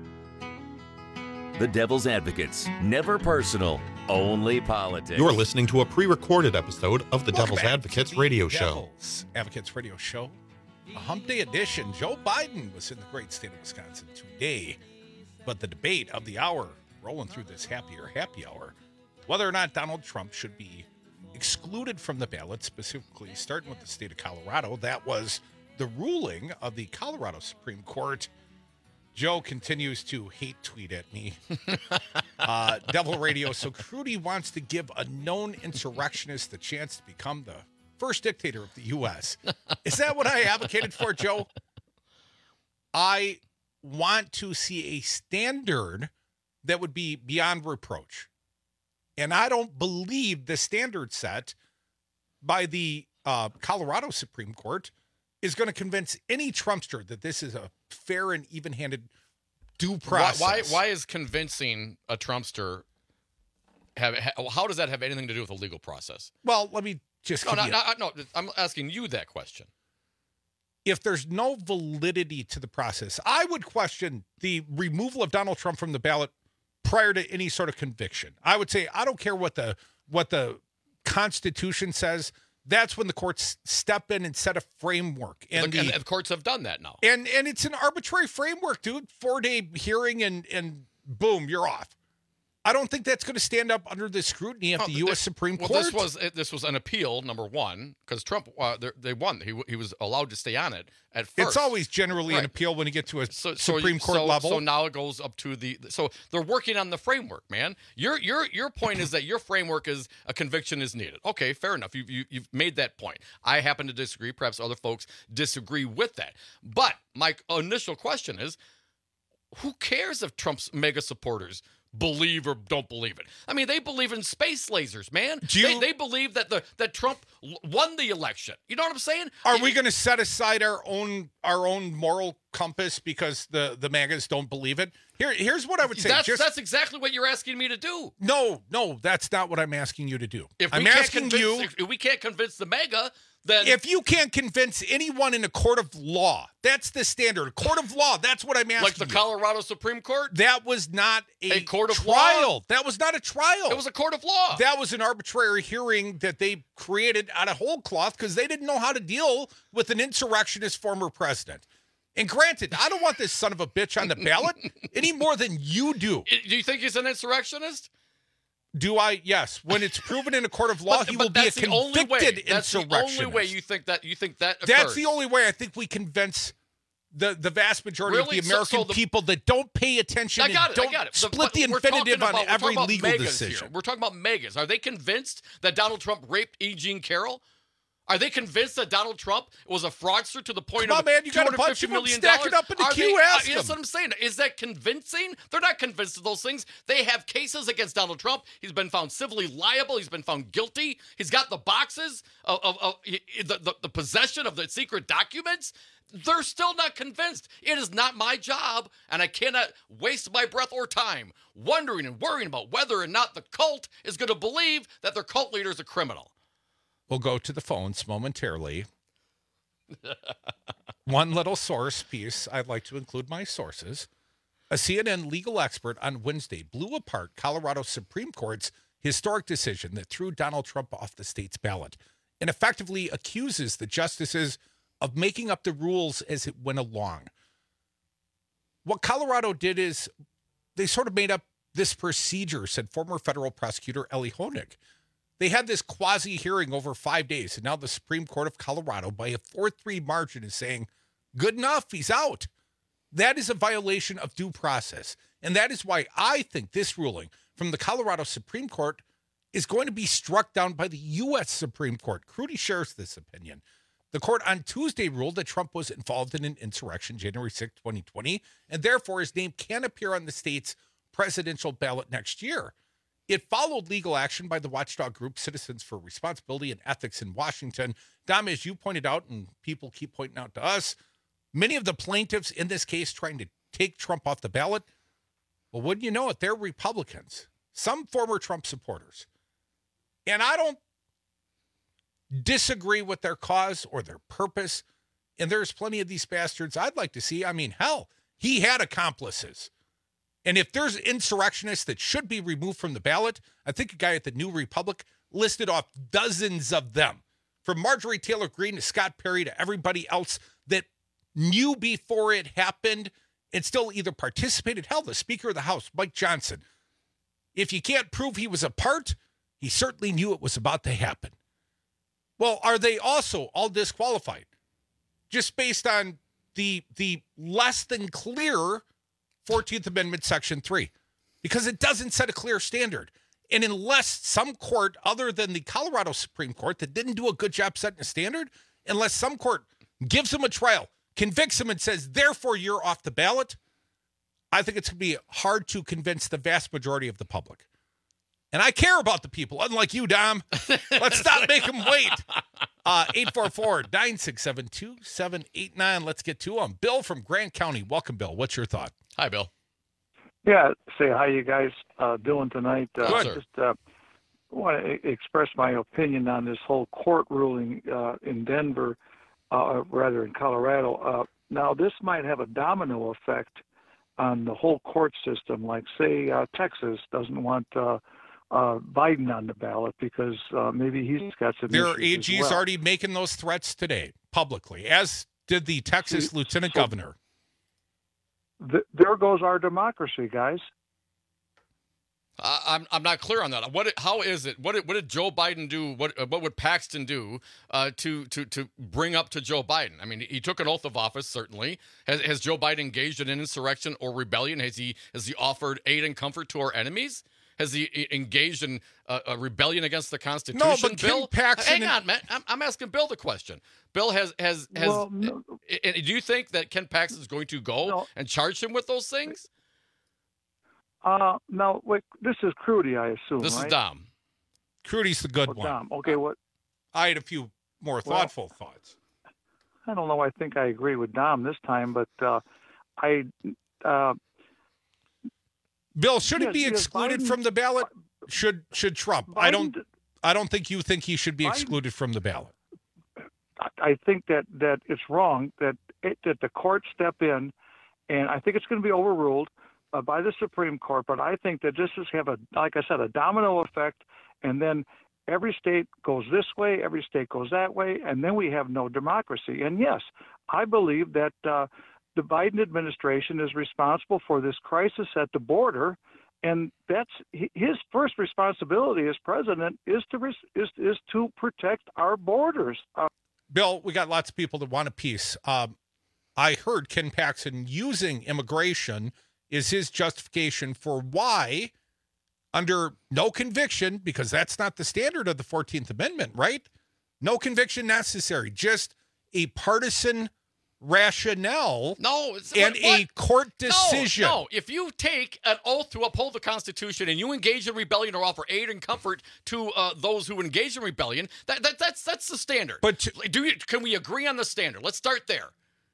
Speaker 16: The Devil's Advocates, never personal, only politics.
Speaker 28: You're listening to a pre-recorded episode of the Devil's Advocates radio show.
Speaker 17: Devil's Advocates radio show. A hump day edition. Joe Biden was in the great state of Wisconsin today. But the debate of the hour, rolling through this happy hour, whether or not Donald Trump should be excluded from the ballot, specifically starting with the state of Colorado, that was the ruling of the Colorado Supreme Court. Joe continues to hate tweet at me. Devil Radio. So Crudy wants to give a known insurrectionist the chance to become the first dictator of the U.S. Is that what I advocated for, Joe? I want to see a standard that would be beyond reproach. And I don't believe the standard set by the Colorado Supreme Court is going to convince any Trumpster that this is a fair and even-handed due process.
Speaker 18: Why is convincing a Trumpster how does that have anything to do with a legal process?
Speaker 17: Well, let me just
Speaker 18: no, I'm asking you that question.
Speaker 17: If there's no validity to the process, I would question the removal of Donald Trump from the ballot prior to any sort of conviction. I would say, I don't care what the Constitution says. That's when the courts step in and set a framework. And
Speaker 18: the courts have done that now.
Speaker 17: And it's an arbitrary framework, dude. 4-day hearing and boom, you're off. I don't think that's going to stand up under the scrutiny of the U.S. Supreme Court.
Speaker 18: This was an appeal, number one, because Trump, they won. He was allowed to stay on it at first.
Speaker 17: It's always generally an appeal when you get to a Supreme Court level.
Speaker 18: So now it goes up to so they're working on the framework, man. Your point is that your framework is a conviction is needed. Okay, fair enough. You've made that point. I happen to disagree. Perhaps other folks disagree with that. But my initial question is, who cares if Trump's mega supporters believe or don't believe it? I mean, they believe in space lasers, man. They believe that Trump won the election. You know what I'm saying?
Speaker 17: Are we going to set aside our own moral compass because the MAGAs don't believe it? Here's what I would say.
Speaker 18: That's exactly what you're asking me to do.
Speaker 17: No, that's not what I'm asking you to do.
Speaker 18: If we can't convince the MAGA, then
Speaker 17: if you can't convince anyone in a court of law, that's the standard. A court of law, that's what I'm asking.
Speaker 18: Like the Colorado Supreme Court?
Speaker 17: That was not a
Speaker 18: court of
Speaker 17: trial.
Speaker 18: Law?
Speaker 17: That was not a trial.
Speaker 18: It was a court of law.
Speaker 17: That was an arbitrary hearing that they created out of whole cloth because they didn't know how to deal with an insurrectionist former president. And granted, I don't want this son of a bitch on the ballot any more than you do.
Speaker 18: Do you think he's an insurrectionist?
Speaker 17: Do I? Yes. When it's proven in a court of law, he will be a convicted insurrectionist.
Speaker 18: That's the only way you think that occurs.
Speaker 17: That's the only way I think we convince the vast majority of the American people that don't pay attention and don't split the infinitive on every legal decision.
Speaker 18: We're talking about megas. Are they convinced that Donald Trump raped E. Jean Carroll? Are they convinced that Donald Trump was a fraudster to the point of
Speaker 17: man, you got a bunch of them. Stack it up in the queue. Ask them.
Speaker 18: That's what I'm saying. Is that convincing? They're not convinced of those things. They have cases against Donald Trump. He's been found civilly liable. He's been found guilty. He's got the boxes of the possession of the secret documents. They're still not convinced. It is not my job, and I cannot waste my breath or time wondering and worrying about whether or not the cult is going to believe that their cult leader is a criminal.
Speaker 17: We'll go to the phones momentarily. One little source piece. I'd like to include my sources. A CNN legal expert on Wednesday blew apart Colorado Supreme Court's historic decision that threw Donald Trump off the state's ballot and effectively accuses the justices of making up the rules as it went along. What Colorado did is they sort of made up this procedure, said former federal prosecutor Ellie Honig. They had this quasi-hearing over 5 days, and now the Supreme Court of Colorado, by a 4-3 margin, is saying, good enough, he's out. That is a violation of due process, and that is why I think this ruling from the Colorado Supreme Court is going to be struck down by the U.S. Supreme Court. Crudy shares this opinion. The court on Tuesday ruled that Trump was involved in an insurrection January 6, 2020, and therefore his name can appear on the state's presidential ballot next year. It followed legal action by the watchdog group Citizens for Responsibility and Ethics in Washington. Dom, as you pointed out, and people keep pointing out to us, many of the plaintiffs in this case trying to take Trump off the ballot, well, wouldn't you know it, they're Republicans, some former Trump supporters. And I don't disagree with their cause or their purpose, and there's plenty of these bastards I'd like to see. I mean, hell, he had accomplices. And if there's insurrectionists that should be removed from the ballot, I think a guy at the New Republic listed off dozens of them, from Marjorie Taylor Greene to Scott Perry to everybody else that knew before it happened and still either participated. Hell, the Speaker of the House, Mike Johnson. If you can't prove he was a part, he certainly knew it was about to happen. Well, are they also all disqualified?
Speaker 3: just based on the less than clear 14th Amendment Section 3, because it doesn't set a clear standard. And unless some court other than the Colorado Supreme Court that didn't do a good job setting a standard, unless some court gives him a trial, convicts him, and says, therefore, you're off the ballot, I think it's going to be hard to convince the vast majority of the public. And I care about the people, unlike you, Dom. Let's not make them wait. 844-967-2789. Let's get to them. Bill from Grant County. Welcome, Bill. What's your thought?
Speaker 18: Hi, Bill.
Speaker 2: Yeah, say how you guys doing tonight.
Speaker 3: Good.
Speaker 2: Just want to express my opinion on this whole court ruling in Denver, rather in Colorado. Now, this might have a domino effect on the whole court system. Like, say, Texas doesn't want Biden on the ballot because maybe he's got some
Speaker 3: Their
Speaker 2: issues
Speaker 3: AG's
Speaker 2: as well.
Speaker 3: already making those threats today, publicly, as did the Texas Lieutenant Governor.
Speaker 2: There goes our democracy, guys.
Speaker 18: I'm not clear on that. How is it? What did Joe Biden do? What would Paxton do to bring up to Joe Biden? I mean, he took an oath of office. Certainly, has Joe Biden engaged in an insurrection or rebellion? Has he offered aid and comfort to our enemies? Has he engaged in a rebellion against the Constitution?
Speaker 3: No, but
Speaker 18: Bill,
Speaker 3: Ken Paxton.
Speaker 18: hang on, man. I'm asking Bill the question. Bill has.
Speaker 2: Well, no.
Speaker 18: Do you think that Ken Paxton is going to go and charge him with those things?
Speaker 2: No, wait, this is Crudy, I assume.
Speaker 18: This
Speaker 2: right?
Speaker 18: is Dom.
Speaker 3: Crudy's the good one.
Speaker 2: Dom. Okay, what?
Speaker 3: I had a few more thoughtful thoughts.
Speaker 2: I don't know. I think I agree with Dom this time, but
Speaker 3: Bill, should he
Speaker 2: Yes,
Speaker 3: be
Speaker 2: yes,
Speaker 3: excluded
Speaker 2: Biden-
Speaker 3: from the ballot? Should Trump? I don't think you think he should be excluded from the ballot.
Speaker 2: I think that it's wrong that the courts step in, and I think it's going to be overruled by the Supreme Court. But I think that this is like I said, a domino effect, and then every state goes this way, every state goes that way, and then we have no democracy. And yes, I believe that the Biden administration is responsible for this crisis at the border, and that's his first responsibility as president is to protect our borders.
Speaker 3: Bill, we got lots of people that want a piece. I heard Ken Paxton using immigration is his justification for why, under no conviction, because that's not the standard of the 14th Amendment, right? No conviction necessary, just a partisan rationale and a court decision.
Speaker 18: No, if you take an oath to uphold the Constitution and you engage in rebellion or offer aid and comfort to those who engage in rebellion, that's the standard.
Speaker 3: But
Speaker 18: can we agree on the standard? Let's start there.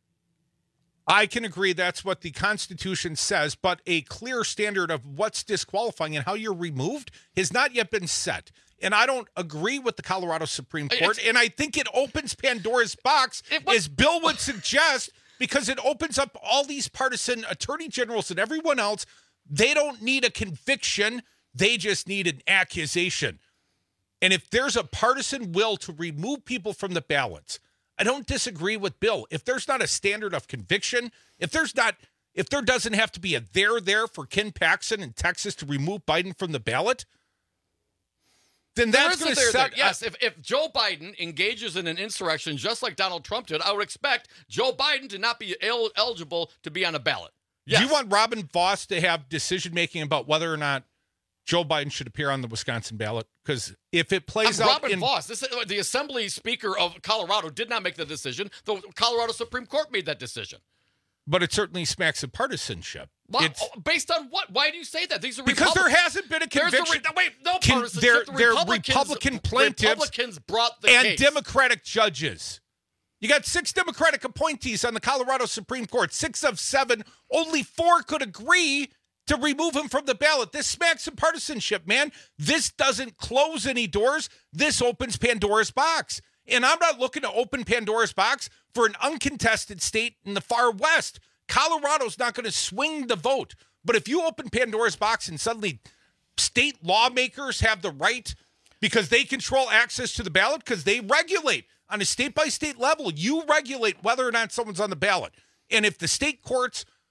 Speaker 3: I can agree that's what the Constitution says, but a clear standard of what's disqualifying and how you're removed has not yet been set. And I don't agree with the Colorado Supreme Court, and I think it opens Pandora's box, as Bill would suggest, because it opens up all these partisan attorney generals and everyone else. They don't need a conviction. They just need an accusation. And if there's a partisan will to remove people from the ballots, I don't disagree with Bill. If there's not a standard of conviction, if there doesn't have to be a there for Ken Paxton in Texas to remove Biden from the ballot, then that's going to set.
Speaker 18: Yes, if Joe Biden engages in an insurrection just like Donald Trump did, I would expect Joe Biden to not be eligible to be on a ballot. Yes.
Speaker 3: Do you want Robin Vos to have decision-making about whether or not Joe Biden should appear on the Wisconsin ballot? Because if it plays out
Speaker 18: Robin Vos, the Assembly Speaker of Colorado did not make the decision. The Colorado Supreme Court made that decision.
Speaker 3: But it certainly smacks of partisanship.
Speaker 18: Based on what? Why do you say that? These are
Speaker 3: because there hasn't been a conviction.
Speaker 18: No partisanship.
Speaker 3: They're Republican plaintiffs
Speaker 18: Republicans brought the
Speaker 3: and
Speaker 18: case.
Speaker 3: Democratic judges. You got 6 Democratic appointees on the Colorado Supreme Court. 6 of 7, only 4 could agree to remove him from the ballot. This smacks of partisanship, man. This doesn't close any doors. This opens Pandora's box. And I'm not looking to open Pandora's box for an uncontested state in the far west. Colorado's not going to swing the vote. But if you open Pandora's box and suddenly state lawmakers have the right, because they control access to the ballot, because they regulate on a state-by-state level, you regulate whether or not someone's on the ballot. And if the state courts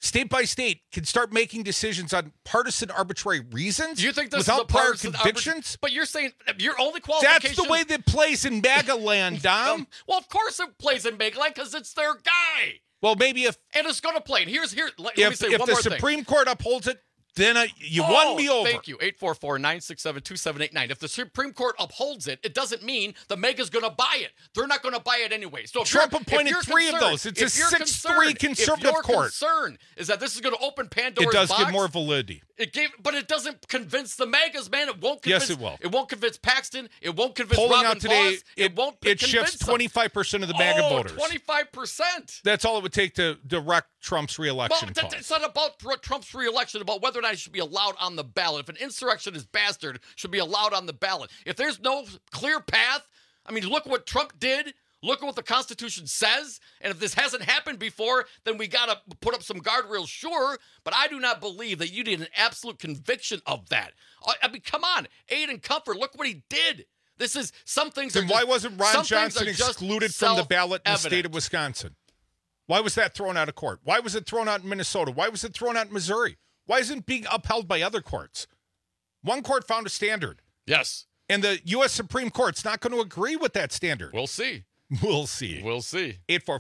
Speaker 17: state by state, can start making decisions on partisan arbitrary reasons?
Speaker 18: Do you think this
Speaker 17: without
Speaker 18: is a
Speaker 17: prior
Speaker 18: partisan
Speaker 17: convictions?
Speaker 18: But you're saying your only qualification.
Speaker 17: That's the way that plays in MAGA land, Dom.
Speaker 18: Well, of course it plays in MAGA land because it's their guy.
Speaker 17: Well, maybe if
Speaker 18: and it's going to play. And let me say one more thing.
Speaker 17: If the Supreme Court upholds it, then you won me over.
Speaker 18: Thank you. 844-967-2789. If the Supreme Court upholds it, it doesn't mean the MAGA's going to buy it. They're not going to buy it anyway. So
Speaker 17: Trump appointed 3 of those. It's a 6-3 conservative court.
Speaker 18: If your concern is that this is going to open Pandora's box.
Speaker 17: It does give more validity.
Speaker 18: But it doesn't convince the MAGAs, man. It won't convince.
Speaker 17: Yes, it will.
Speaker 18: It won't convince Paxton. It won't convince
Speaker 17: Polling
Speaker 18: Robin
Speaker 17: out today,
Speaker 18: Vos. It won't
Speaker 17: it
Speaker 18: convince
Speaker 17: shifts 25% of the MAGA voters.
Speaker 18: 25%.
Speaker 17: That's all it would take to wreck Trump's reelection.
Speaker 18: Well, it's not about Trump's reelection, about whether or not he should be allowed on the ballot. If an insurrectionist bastard should be allowed on the ballot. If there's no clear path, I mean, look what Trump did. Look at what the Constitution says. And if this hasn't happened before, then we got to put up some guardrails, sure. But I do not believe that you need an absolute conviction of that. I mean, come on. Aid and comfort. Look what he did. This is some things.
Speaker 17: Then why wasn't Ron Johnson excluded from the ballot in the state of Wisconsin? Why was that thrown out of court? Why was it thrown out in Minnesota? Why was it thrown out in Missouri? Why isn't it being upheld by other courts? One court found a standard.
Speaker 18: Yes.
Speaker 17: And the U.S. Supreme Court's not going to agree with that standard.
Speaker 18: We'll see.
Speaker 17: We'll see.
Speaker 18: We'll see.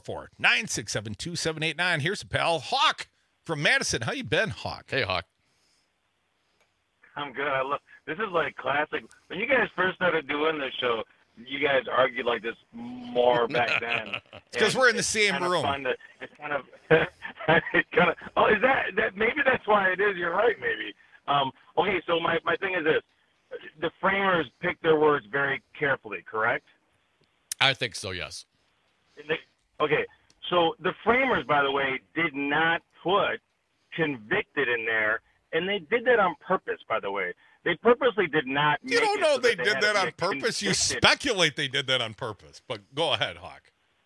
Speaker 17: 844-967-2789. Here's a pal, Hawk from Madison. How you been, Hawk?
Speaker 18: Hey, Hawk.
Speaker 1: I'm good. This is like classic. When you guys first started doing this show, you guys argued like this more back then.
Speaker 17: Because we're in the same room.
Speaker 1: It's kind of. Oh, is that? Maybe that's why it is. You're right. Maybe. Okay. So my thing is this: the framers picked their words very carefully. Correct?
Speaker 18: I think so, yes.
Speaker 1: Okay, so the framers, by the way, did not put convicted in there, and they did that on purpose, by the way. They purposely did not make
Speaker 17: You don't know
Speaker 1: so
Speaker 17: they
Speaker 1: that
Speaker 17: did that on purpose.
Speaker 1: Convicted.
Speaker 17: You speculate they did that on purpose. But go ahead, Hawk.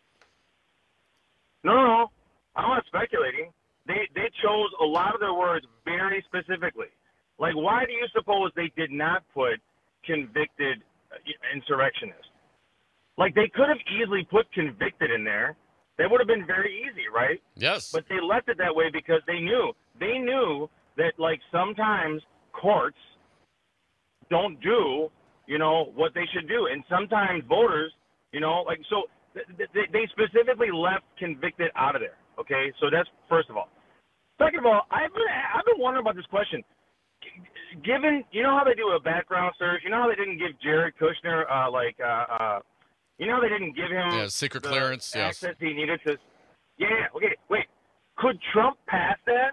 Speaker 1: No, I'm not speculating. They chose a lot of their words very specifically. Like, why do you suppose they did not put convicted insurrectionist? Like, they could have easily put convicted in there. That would have been very easy, right?
Speaker 18: Yes.
Speaker 1: But they left it that way because they knew that, like, sometimes courts don't do, what they should do. And sometimes voters, so they specifically left convicted out of there, okay? So that's first of all. Second of all, I've been wondering about this question. Given, how they do a background search, how they didn't give Jared Kushner, they didn't give him
Speaker 18: secret clearance,
Speaker 1: access he needed to. Yeah. Okay. Wait. Could Trump pass that?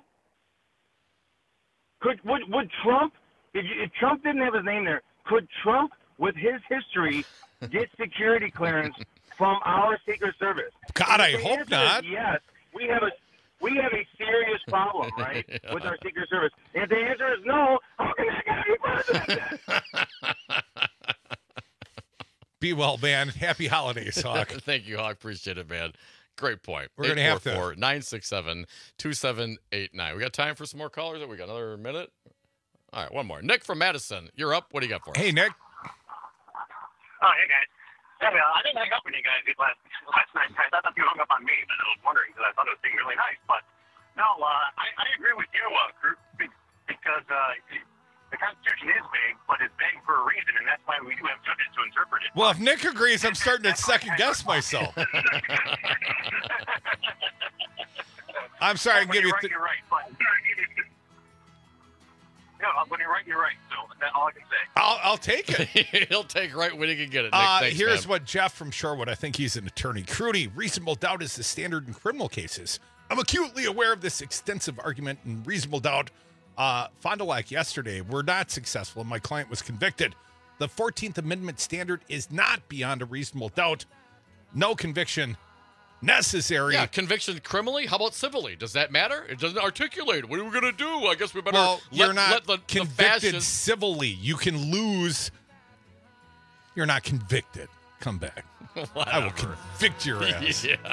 Speaker 1: Would Trump, if Trump didn't have his name there, could Trump, with his history, get security clearance from our Secret Service?
Speaker 17: God, I hope not.
Speaker 1: Yes. We have a serious problem, right, with our Secret Service. And if the answer is no, how can that guy be president?
Speaker 17: Be well, man. Happy holidays, Hawk.
Speaker 18: Thank you, Hawk. Appreciate it, man. Great point.
Speaker 17: We're going to have to.
Speaker 18: 967-2789. We got time for some more callers? We got another minute? All right, one more. Nick from Madison, you're up. What do you got for us?
Speaker 17: Hey, Nick.
Speaker 5: Oh, hey, guys. Yeah, I didn't hang up on you guys last night. I thought you hung up on me, but I was wondering because I thought it was being really nice. But no, I agree with you, Kurt, because the Constitution is vague, but it's vague for a reason, and that's why we do have judges to interpret it.
Speaker 17: Well, if Nick agrees, I'm starting to second-guess myself. I'm sorry, I can give you...
Speaker 5: You're right. But, when you're right, you're right. So that's all I can say.
Speaker 17: I'll take it.
Speaker 18: He'll take right when he can get it, Nick. Thanks,
Speaker 17: here's
Speaker 18: man.
Speaker 17: what Jeff from Shorewood, I think he's an attorney. Crudy, reasonable doubt is the standard in criminal cases. I'm acutely aware of this extensive argument and reasonable doubt. Fond du Lac yesterday were not successful and my client was convicted. The 14th Amendment standard is not beyond a reasonable doubt. No conviction necessary.
Speaker 18: Yeah, conviction criminally? How about civilly? Does that matter? It doesn't articulate. What are we going to do? I guess we better let the
Speaker 17: convicted civilly. You can lose. You're not convicted. Come back. I will convict your ass.
Speaker 18: Yeah.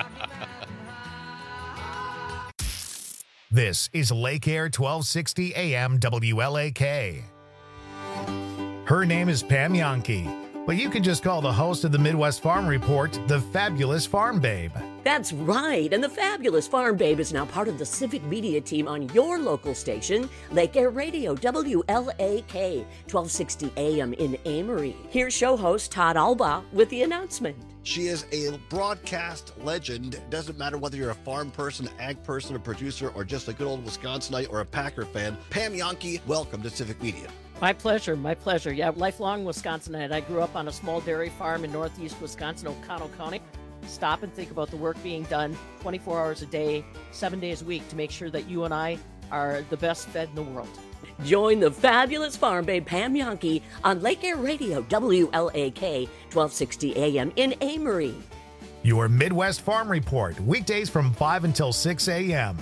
Speaker 15: This is Lake Air 1260 AM WLAK. Her name is Pam Yankee. But you can just call the host of the Midwest Farm Report, the Fabulous Farm Babe.
Speaker 4: That's right, and the Fabulous Farm Babe is now part of the civic media team on your local station, Lake Air Radio, WLAK, 1260 AM in Amory. Here's show host Todd Alba with the announcement.
Speaker 6: She is a broadcast legend. It doesn't matter whether you're a farm person, ag person, a producer, or just a good old Wisconsinite or a Packer fan. Pam Jahnke, welcome to Civic Media.
Speaker 7: My pleasure, my pleasure. Yeah, lifelong Wisconsinite. I grew up on a small dairy farm in northeast Wisconsin, O'Connell County. Stop and think about the work being done 24 hours a day, 7 days a week to make sure that you and I are the best fed in the world.
Speaker 4: Join the Fabulous Farm Babe Pam Jahnke on Lake Air Radio, WLAK, 1260 AM in Amory.
Speaker 15: Your Midwest Farm Report, weekdays from 5 until 6 a.m.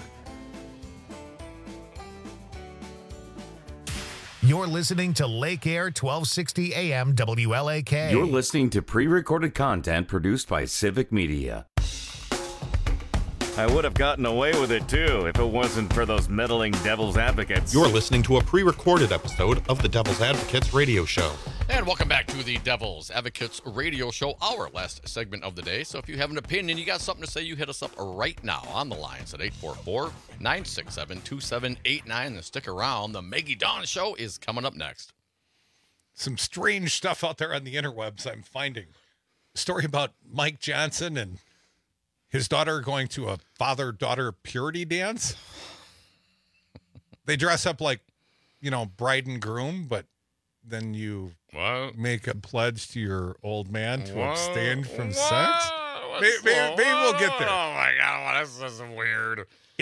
Speaker 15: You're listening to Lake Air 1260 AM WLAK.
Speaker 16: You're listening to pre-recorded content produced by Civic Media.
Speaker 14: I would have gotten away with it, too, if it wasn't for those meddling devil's advocates.
Speaker 28: You're listening to a pre-recorded episode of the Devil's Advocates radio show.
Speaker 18: And welcome back to the Devil's Advocates radio show, our last segment of the day. So if you have an opinion, you got something to say, you hit us up right now on the lines at 844-967-2789. And stick around. The Maggie Dawn Show is coming up next.
Speaker 17: Some strange stuff out there on the interwebs I'm finding. A story about Mike Johnson and his daughter going to a father-daughter purity dance. They dress up like, bride and groom, but then you make a pledge to your old man to abstain from sex. Maybe we'll get there.
Speaker 18: Oh, my God. This is weird.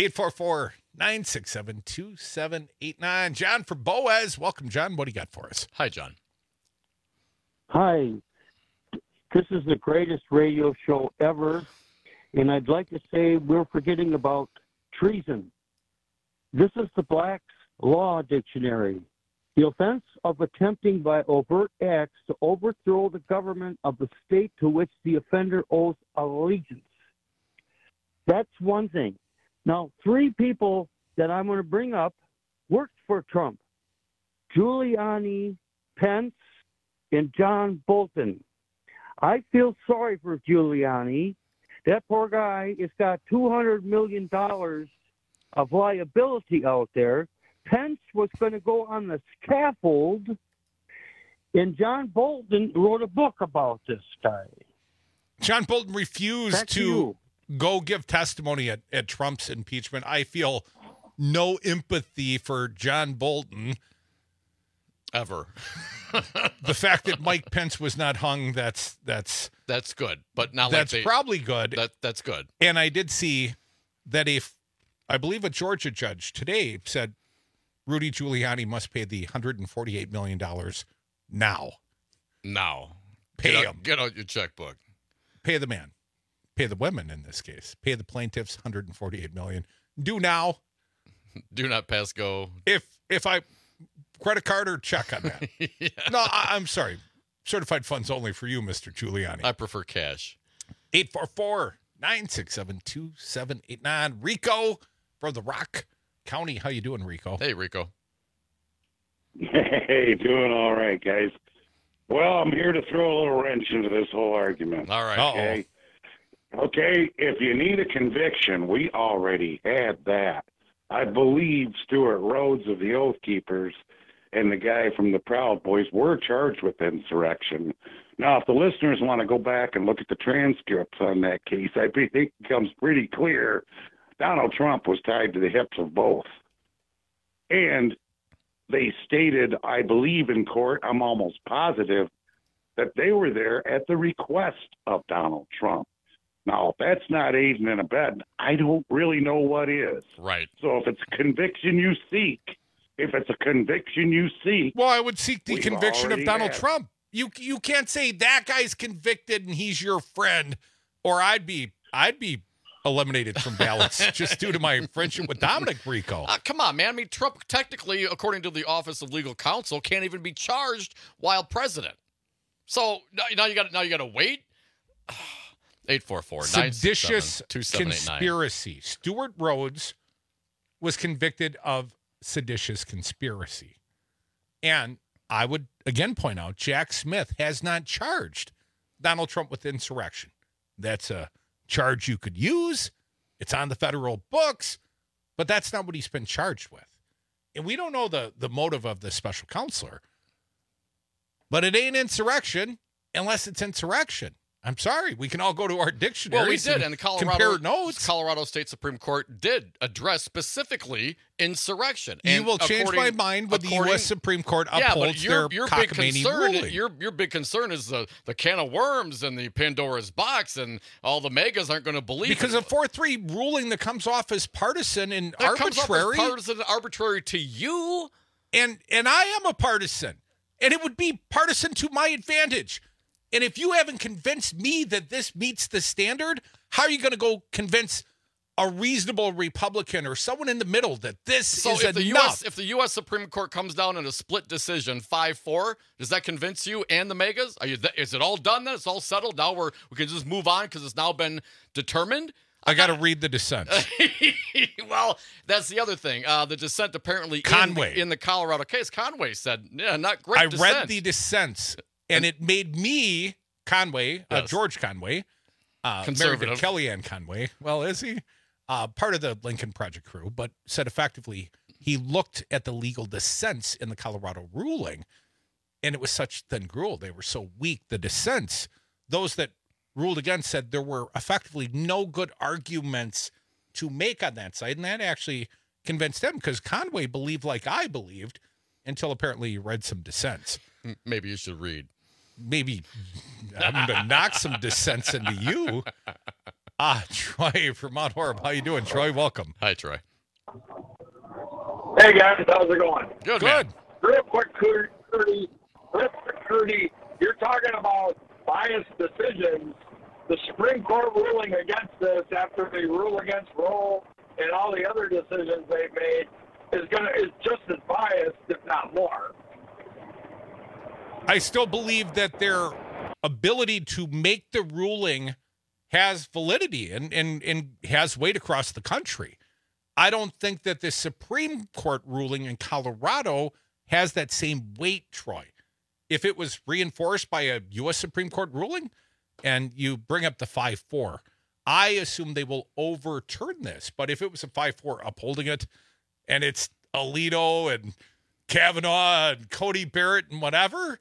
Speaker 17: 844-967-2789. John from Boaz. Welcome, John. What do you got for us?
Speaker 18: Hi, John.
Speaker 19: Hi. This is the greatest radio show ever. And I'd like to say we're forgetting about treason. This is the Black's Law Dictionary. The offense of attempting by overt acts to overthrow the government of the state to which the offender owes allegiance. That's one thing. Now, 3 people that I'm going to bring up worked for Trump. Giuliani, Pence, and John Bolton. I feel sorry for Giuliani. That poor guy has got $200 million of liability out there. Pence was going to go on the scaffold, and John Bolton wrote a book about this guy.
Speaker 17: John Bolton refused to go give testimony at Trump's impeachment. I feel no empathy for John Bolton.
Speaker 18: Ever.
Speaker 17: The fact that Mike Pence was not hung, that's
Speaker 18: good, but not
Speaker 17: that's probably good.
Speaker 18: That's good.
Speaker 17: And I did see that I believe a Georgia judge today said Rudy Giuliani must pay the $148 million now. Pay him.
Speaker 18: Get out your checkbook.
Speaker 17: Pay the man. Pay the women in this case. Pay the plaintiffs $148 million. Do now.
Speaker 18: Do not pass go.
Speaker 17: If I credit card or check on that. Yeah. No, I'm sorry. Certified funds only for you, Mr. Giuliani.
Speaker 18: I prefer cash.
Speaker 17: 844-967-2789. Rico from the Rock County. How you doing, Rico?
Speaker 18: Hey, Rico.
Speaker 20: Hey, doing all right, guys. Well, I'm here to throw a little wrench into this whole argument.
Speaker 18: All right.
Speaker 20: Okay. Okay, if you need a conviction, we already had that. I believe Stuart Rhodes of the Oath Keepers and the guy from the Proud Boys were charged with insurrection. Now, if the listeners want to go back and look at the transcripts on that case, I think it becomes pretty clear Donald Trump was tied to the hips of both. And they stated, I believe in court, I'm almost positive, that they were there at the request of Donald Trump. Now, if that's not aiding and abetting, I don't really know what is.
Speaker 18: Right.
Speaker 20: So if it's a conviction you seek,
Speaker 17: well, I would seek the conviction of Donald Trump. You can't say that guy's convicted and he's your friend, or I'd be eliminated from ballots just due to my friendship with Dominic Rico.
Speaker 18: Come on, man. I mean, Trump technically, according to the Office of Legal Counsel, can't even be charged while president. So now you got to wait. 844
Speaker 17: seditious conspiracy. Stuart Rhodes was convicted of seditious conspiracy. And I would again point out Jack Smith has not charged Donald Trump with insurrection. That's a charge you could use. It's on the federal books, but that's not what he's been charged with. And we don't know the motive of the special counselor, but it ain't insurrection unless it's insurrection. I'm sorry. We can all go to our dictionaries.
Speaker 18: Well, we did, and the
Speaker 17: compare notes.
Speaker 18: Colorado State Supreme Court did address specifically insurrection.
Speaker 17: You
Speaker 18: And
Speaker 17: will change my mind when the U.S. Supreme Court upholds their cockamamie ruling.
Speaker 18: Your big concern is the can of worms and the Pandora's box, and all the megas aren't going to believe
Speaker 17: because a 4-3 ruling that comes off as partisan and arbitrary.
Speaker 18: Comes off as partisan and arbitrary to you.
Speaker 17: And I am a partisan, and it would be partisan to my advantage. And if you haven't convinced me that this meets the standard, how are you going to go convince a reasonable Republican or someone in the middle that this is enough?
Speaker 18: If the U.S. Supreme Court comes down in a split decision, 5-4, does that convince you and the megas? Is it all done then? It's all settled? Now we can just move on because it's now been determined?
Speaker 17: I got to read the dissent.
Speaker 18: Well, that's the other thing. The dissent apparently in the Colorado case, Conway said, not great dissent.
Speaker 17: I read the dissents. And it made me, Conway, George Conway, married to Kellyanne Conway. Well, is he? Part of the Lincoln Project crew, but said effectively he looked at the legal dissents in the Colorado ruling, and it was such thin gruel. They were so weak. The dissents, those that ruled against, said there were effectively no good arguments to make on that side, and that actually convinced him because Conway believed like I believed until apparently he read some dissents.
Speaker 18: Maybe you should read.
Speaker 17: Maybe I'm going to knock some dissents into you. Troy from Mount Horeb. How you doing, Troy? Welcome.
Speaker 18: Hi, Troy.
Speaker 9: Hey, guys. How's it going?
Speaker 18: Good.
Speaker 9: Real quick, Curdy, you're talking about biased decisions. The Supreme Court ruling against this after they rule against Roe and all the other decisions they've made is just as biased, if not more.
Speaker 17: I still believe that their ability to make the ruling has validity and has weight across the country. I don't think that the Supreme Court ruling in Colorado has that same weight, Troy. If it was reinforced by a U.S. Supreme Court ruling and you bring up the 5-4, I assume they will overturn this. But if it was a 5-4 upholding it and it's Alito and Kavanaugh and Cody Barrett and whatever,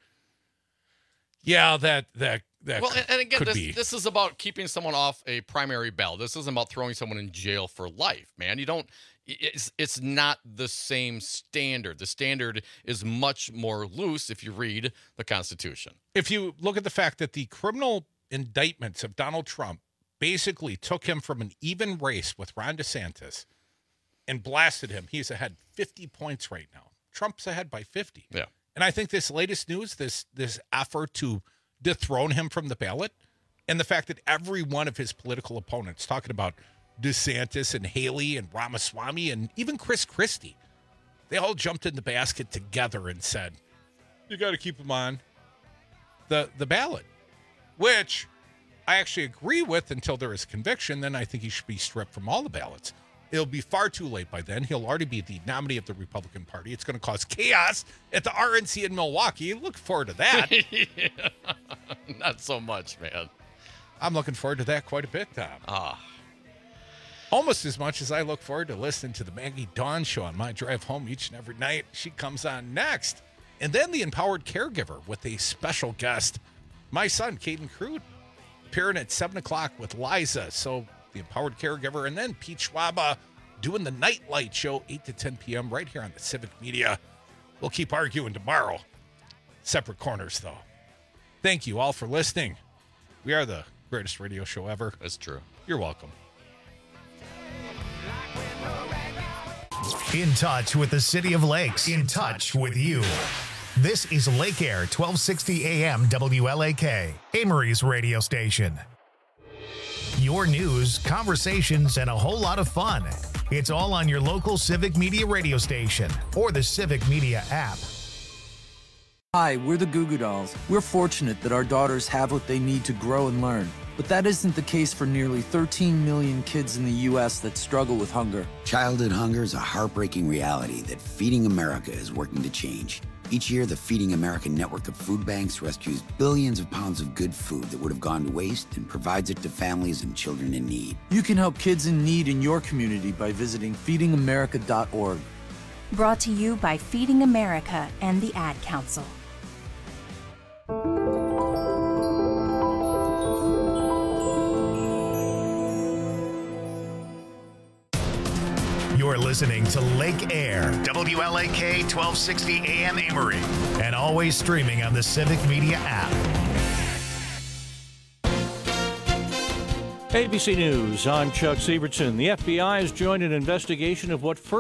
Speaker 17: yeah, that
Speaker 18: well, and again,
Speaker 17: this
Speaker 18: is about keeping someone off a primary ballot. This isn't about throwing someone in jail for life, man. You don't. It's not the same standard. The standard is much more loose if you read the Constitution.
Speaker 17: If you look at the fact that the criminal indictments of Donald Trump basically took him from an even race with Ron DeSantis and blasted him, he's ahead 50 points right now. Trump's ahead by 50.
Speaker 18: Yeah.
Speaker 17: And I think this latest news, this effort to dethrone him from the ballot, and the fact that every one of his political opponents, talking about DeSantis and Haley and Ramaswamy and even Chris Christie, they all jumped in the basket together and said, you got to keep him on the ballot, which I actually agree with until there is conviction. Then I think he should be stripped from all the ballots. It'll be far too late by then. He'll already be the nominee of the Republican Party. It's going to cause chaos at the RNC in Milwaukee. Look forward to that.
Speaker 18: Yeah, not so much, man.
Speaker 17: I'm looking forward to that quite a bit, Tom. Almost as much as I look forward to listening to the Maggie Dawn Show on my drive home each and every night. She comes on next. And then the Empowered Caregiver with a special guest, my son, Caden Crude, appearing at 7 o'clock with Liza. So the Empowered Caregiver, and then Pete Schwaba doing the Nightlight Show, 8 to 10 p.m. right here on the Civic Media. We'll keep arguing tomorrow. Separate corners, though. Thank you all for listening. We are the greatest radio show ever.
Speaker 18: That's true.
Speaker 17: You're welcome.
Speaker 15: In touch with the City of Lakes. In touch with you. This is Lake Air 1260 AM WLAK, Amory's radio station. Your news, conversations, and a whole lot of fun. It's all on your local Civic Media radio station or the Civic Media app.
Speaker 10: Hi, we're the Goo Goo Dolls. We're fortunate that our daughters have what they need to grow and learn. But that isn't the case for nearly 13 million kids in the U.S. that struggle with hunger.
Speaker 12: Childhood hunger is a heartbreaking reality that Feeding America is working to change.
Speaker 8: Each year, the Feeding America network of food banks rescues billions of pounds of good food that would have gone to waste and provides it to families and children in need.
Speaker 10: You can help kids in need in your community by visiting feedingamerica.org.
Speaker 11: Brought to you by Feeding America and the Ad Council.
Speaker 15: You're listening to Lake Air, WLAK 1260 AM Amory, and always streaming on the Civic Media app.
Speaker 12: ABC News, I'm Chuck Sievertson. The FBI has joined an investigation of what first